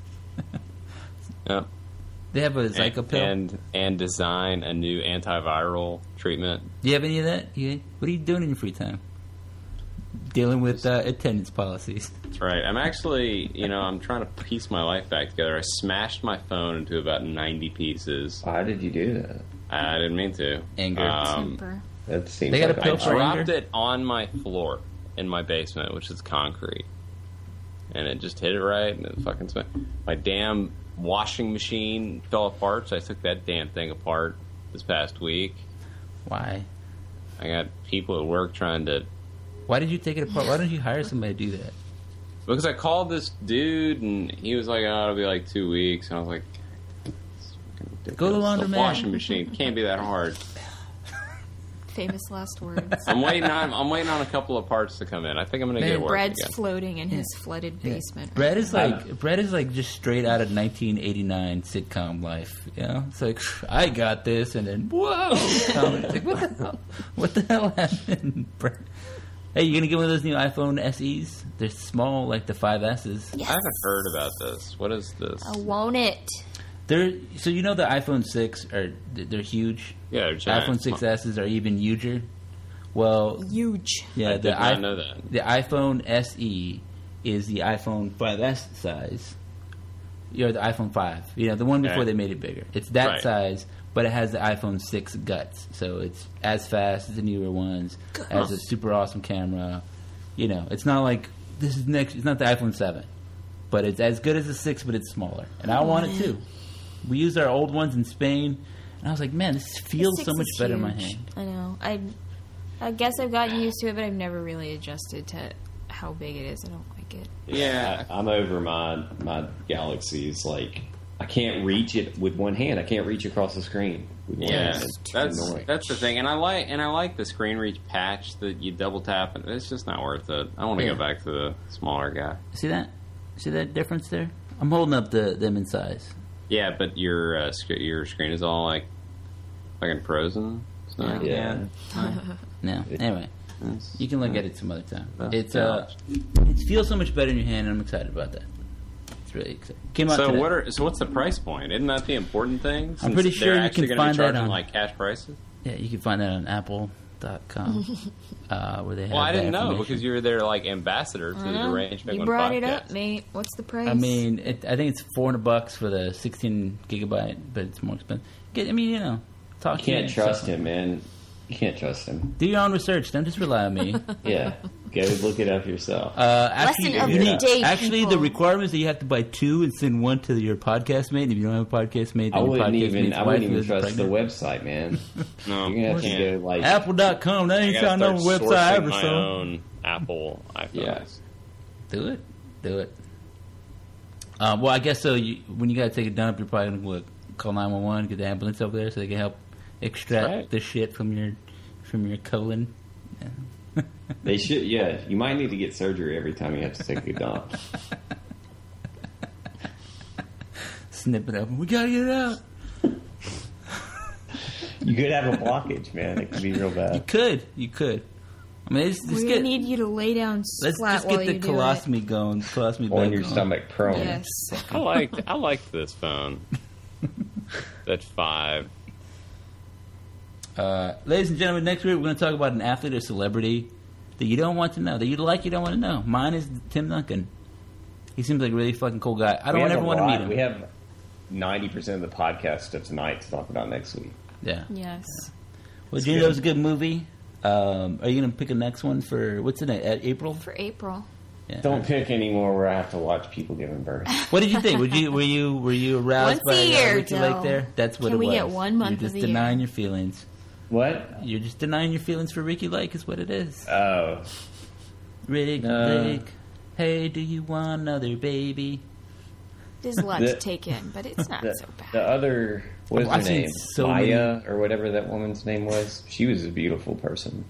Yeah. They have a Zika pill. And design a new antiviral treatment. Do you have any of that? What are you doing in your free time? Dealing with attendance policies. That's right. I'm actually, you know, I'm trying to piece my life back together. I smashed my phone into about 90 pieces. Why did you do that? I didn't mean to. Anger. Super. That seems They got like a pill I for dropped anger? it on my floor in my basement, which is concrete. And it just hit it right, and it fucking smashed. My damn washing machine fell apart, so I took that damn thing apart this past week. Why? I got people at work trying to... Why did you take it apart? Why don't you hire somebody to do that? Because I called this dude, and he was like, oh, it'll be like 2 weeks. And I was like, Go to the laundromat. The washing machine can't be that hard. Famous last words. I'm waiting on a couple of parts to come in. I think I'm going to get it working Brad's again. floating in his flooded basement. Brad is like just straight out of 1989 sitcom life. You know, it's like I got this, and then whoa, it's like, what the hell happened, Brad? Hey, you gonna get one of those new iPhone SEs? They're small, like the 5Ss. Yes. I haven't heard about this. What is this? I want it. So you know the iPhone 6 they're huge. Yeah, they're giant. iPhone 6Ss are even huger. Well, Huge. yeah, I did not know that. The iPhone SE is the iPhone 5S size. You know, the iPhone 5. You know, the one before they made it bigger. It's that size, but it has the iPhone 6 guts. So it's as fast as the newer ones. Has a super awesome camera. You know, it's not like this is next. It's not the iPhone 7, but it's as good as the 6, but it's smaller. And I want it too. We used our old ones in Spain, and I was like, man, this feels so much better in my hand. I know. I guess I've gotten used to it, but I've never really adjusted to how big it is. I don't like it. Yeah. I'm over my Galaxies. Like, I can't reach it with one hand. I can't reach across the screen with one hand. It's annoying. That's the thing. And I like the screen reach patch that you double tap, and it's just not worth it. I want to go back to the smaller guy. See that? See that difference there? I'm holding up them in size. Yeah, but your screen is all like Fucking frozen. It's not. Yeah. No. Anyway, you can look at it some other time. It yeah. feels so much better in your hand, and I'm excited about that. It's really exciting. Came out today. So what's the price point? Isn't that the important thing? I'm pretty sure you can find that on like cash prices. Yeah, you can find that on Apple.com, where they have. Well, I didn't that know because you were their like ambassador to the Deranged Penguin You brought podcast. it up, mate. What's the price? I mean, I think it's $400 for the 16 gigabyte, but it's more expensive. Talk. You can't trust him, man. You can't trust him. Do your own research. Don't just rely on me. Yeah, go look it up yourself. Actually, Lesson of the day, actually, people. the requirement is that you have to buy 2 and send 1 to your podcast mate. And if you don't have a podcast mate, then I your wouldn't podcast even. mate's I wife wouldn't even is trust the pregnant. website, man. No, You're gonna have to go like Apple.com. That ain't I no gotta start website I sourcing ever my saw. own Apple iPhones. Yeah. Do it. Well, I guess so. When you gotta take a dump, you're probably gonna call 911, get the ambulance over there so they can help extract Right. the shit from your colon. Yeah. they should. Yeah, you might need to get surgery every time you have to take a dump. Snip it open. We gotta get it out. You could have a blockage, man. It could be real bad. You could. I mean, just we get. need you to lay down Let's flat just while get the you do colostomy going. Colostomy On bag your going. stomach, prone. it. Yes. I liked this phone. That's 5. Ladies and gentlemen, next week we're going to talk about an athlete or celebrity that you don't want to know, that you like, you don't want to know. Mine is Tim Duncan. He seems like a really fucking cool guy. I don't ever want to meet him. We have 90% of the podcast of tonight to talk about next week. Yeah. Yes. Well, It's Gina, good. that was a good movie. Are you going to pick a next one for what's in it? At April? For April. Yeah. Don't pick anymore where I have to watch people giving birth. What did you think? Were you aroused Once by a year, Ricky Lake Del. there? That's what Can it we was. get 1 month You're of just the denying year? your feelings. What? You're just denying your feelings for Ricky Lake is what it is. Oh. Ricky Lake, hey, do you want another baby? There's a lot The- to take in, but it's not The, so bad. the other, what is I've her seen name? so Maya, or whatever that woman's name was. She was a beautiful person.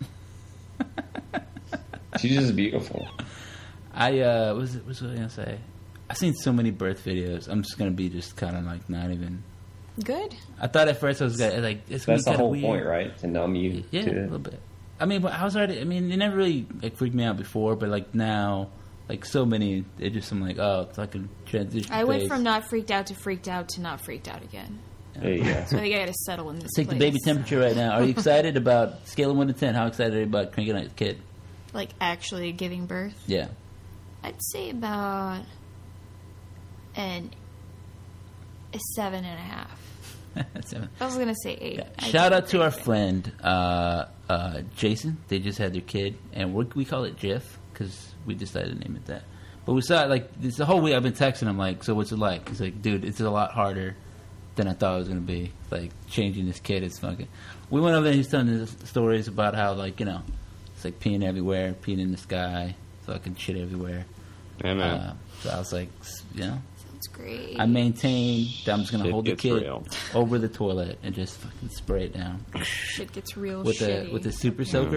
She's just beautiful. What was I gonna say? I've seen so many birth videos. I'm just gonna be just kind of like not even. Good. I thought at first I was gonna like it's gonna That's be the kind of whole weird. point, right? To numb you Yeah, a to little bit. I mean, but I was already. I mean, it never really like freaked me out before, but like now, like so many, it just I'm like, oh, it's like a transition. I went phase. from not freaked out to not freaked out again. There you go. So I think I got to settle in this Take the place. baby temperature right now. Are you excited about scale of 1 to 10? How excited are you about cranking out your kid? Like actually giving birth. Yeah. I'd say about a 7.5. Seven. I was gonna say 8. Yeah. Shout out to our friend Jason. They just had their kid, and we call it Jiff because we decided to name it that. But we saw it like this the whole week. I've been texting him like, "So what's it like?" He's like, "Dude, it's a lot harder than I thought it was gonna be. Like changing this kid is fucking." We went over there. He's telling us stories about how like it's like peeing everywhere, peeing in the sky, fucking shit everywhere. Yeah, man. So I was like, Sounds great. I maintain that I'm just gonna Shit hold the gets kid real. over the toilet and just fucking spray it down Shit gets real with shitty. the super soaker,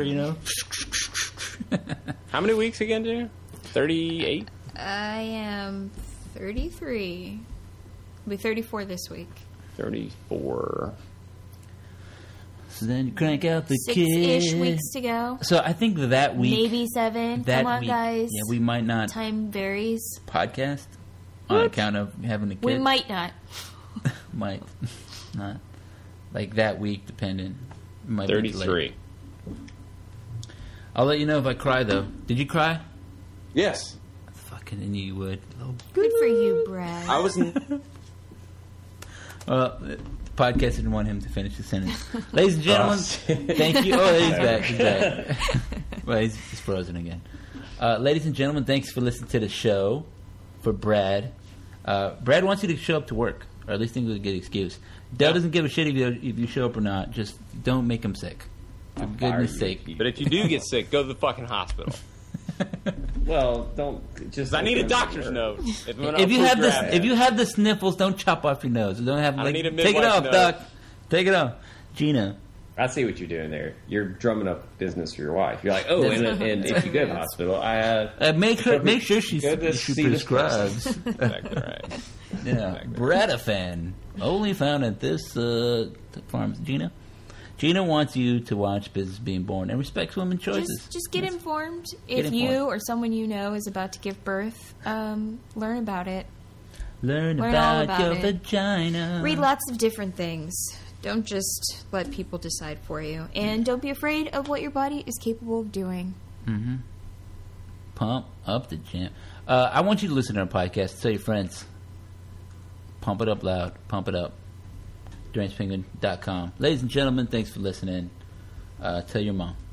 How many weeks again, dude? 38? I am 33. I'll be 34 this week. 34. So then you crank out the 6-ish kid. weeks to go. So I think that week, Maybe 7. that Come on, week, guys. yeah, we might not Time varies. podcast on account of having a kid. We might not. might not like that week, depending. It might be late. 33. I'll let you know if I cry though. Did you cry? Yes. I fucking knew you would. Good for you, Brad. I was. Well, the podcast didn't want him to finish the sentence. Ladies and gentlemen, thank you. Oh, he's back. He's back. Well, he's frozen again. Ladies and gentlemen, thanks for listening to the show. For Brad. Brad wants you to show up to work, or at least think it was a good excuse. Dell doesn't give a shit if you show up or not. Just don't make him sick. For goodness sake. But if you do get sick, go to the fucking hospital. Well, don't just. 'Cause I need a doctor's note. If If you have the sniffles, don't chop off your nose. Don't have I like need a take it midwife off, note. Doc. Take it off, Gina. I see what you're doing there. You're drumming up business for your wife. You're like, oh, and if you go to the hospital, Make sure she Go to see this prescribes. Exactly right. Yeah, Bradafan, only found at this farm. Gina. Gina wants you to watch Business Being Born and respects women's choices. Just get informed. If you or someone you know is about to give birth, learn about it. Learn about your vagina. Read lots of different things. Don't just let people decide for you. And don't be afraid of what your body is capable of doing. Mm-hmm. Pump up the jam. I want you to listen to our podcast. Tell your friends. Pump it up loud. Pump it up. DerangePenguin.com. Ladies and gentlemen, thanks for listening. Tell your mom.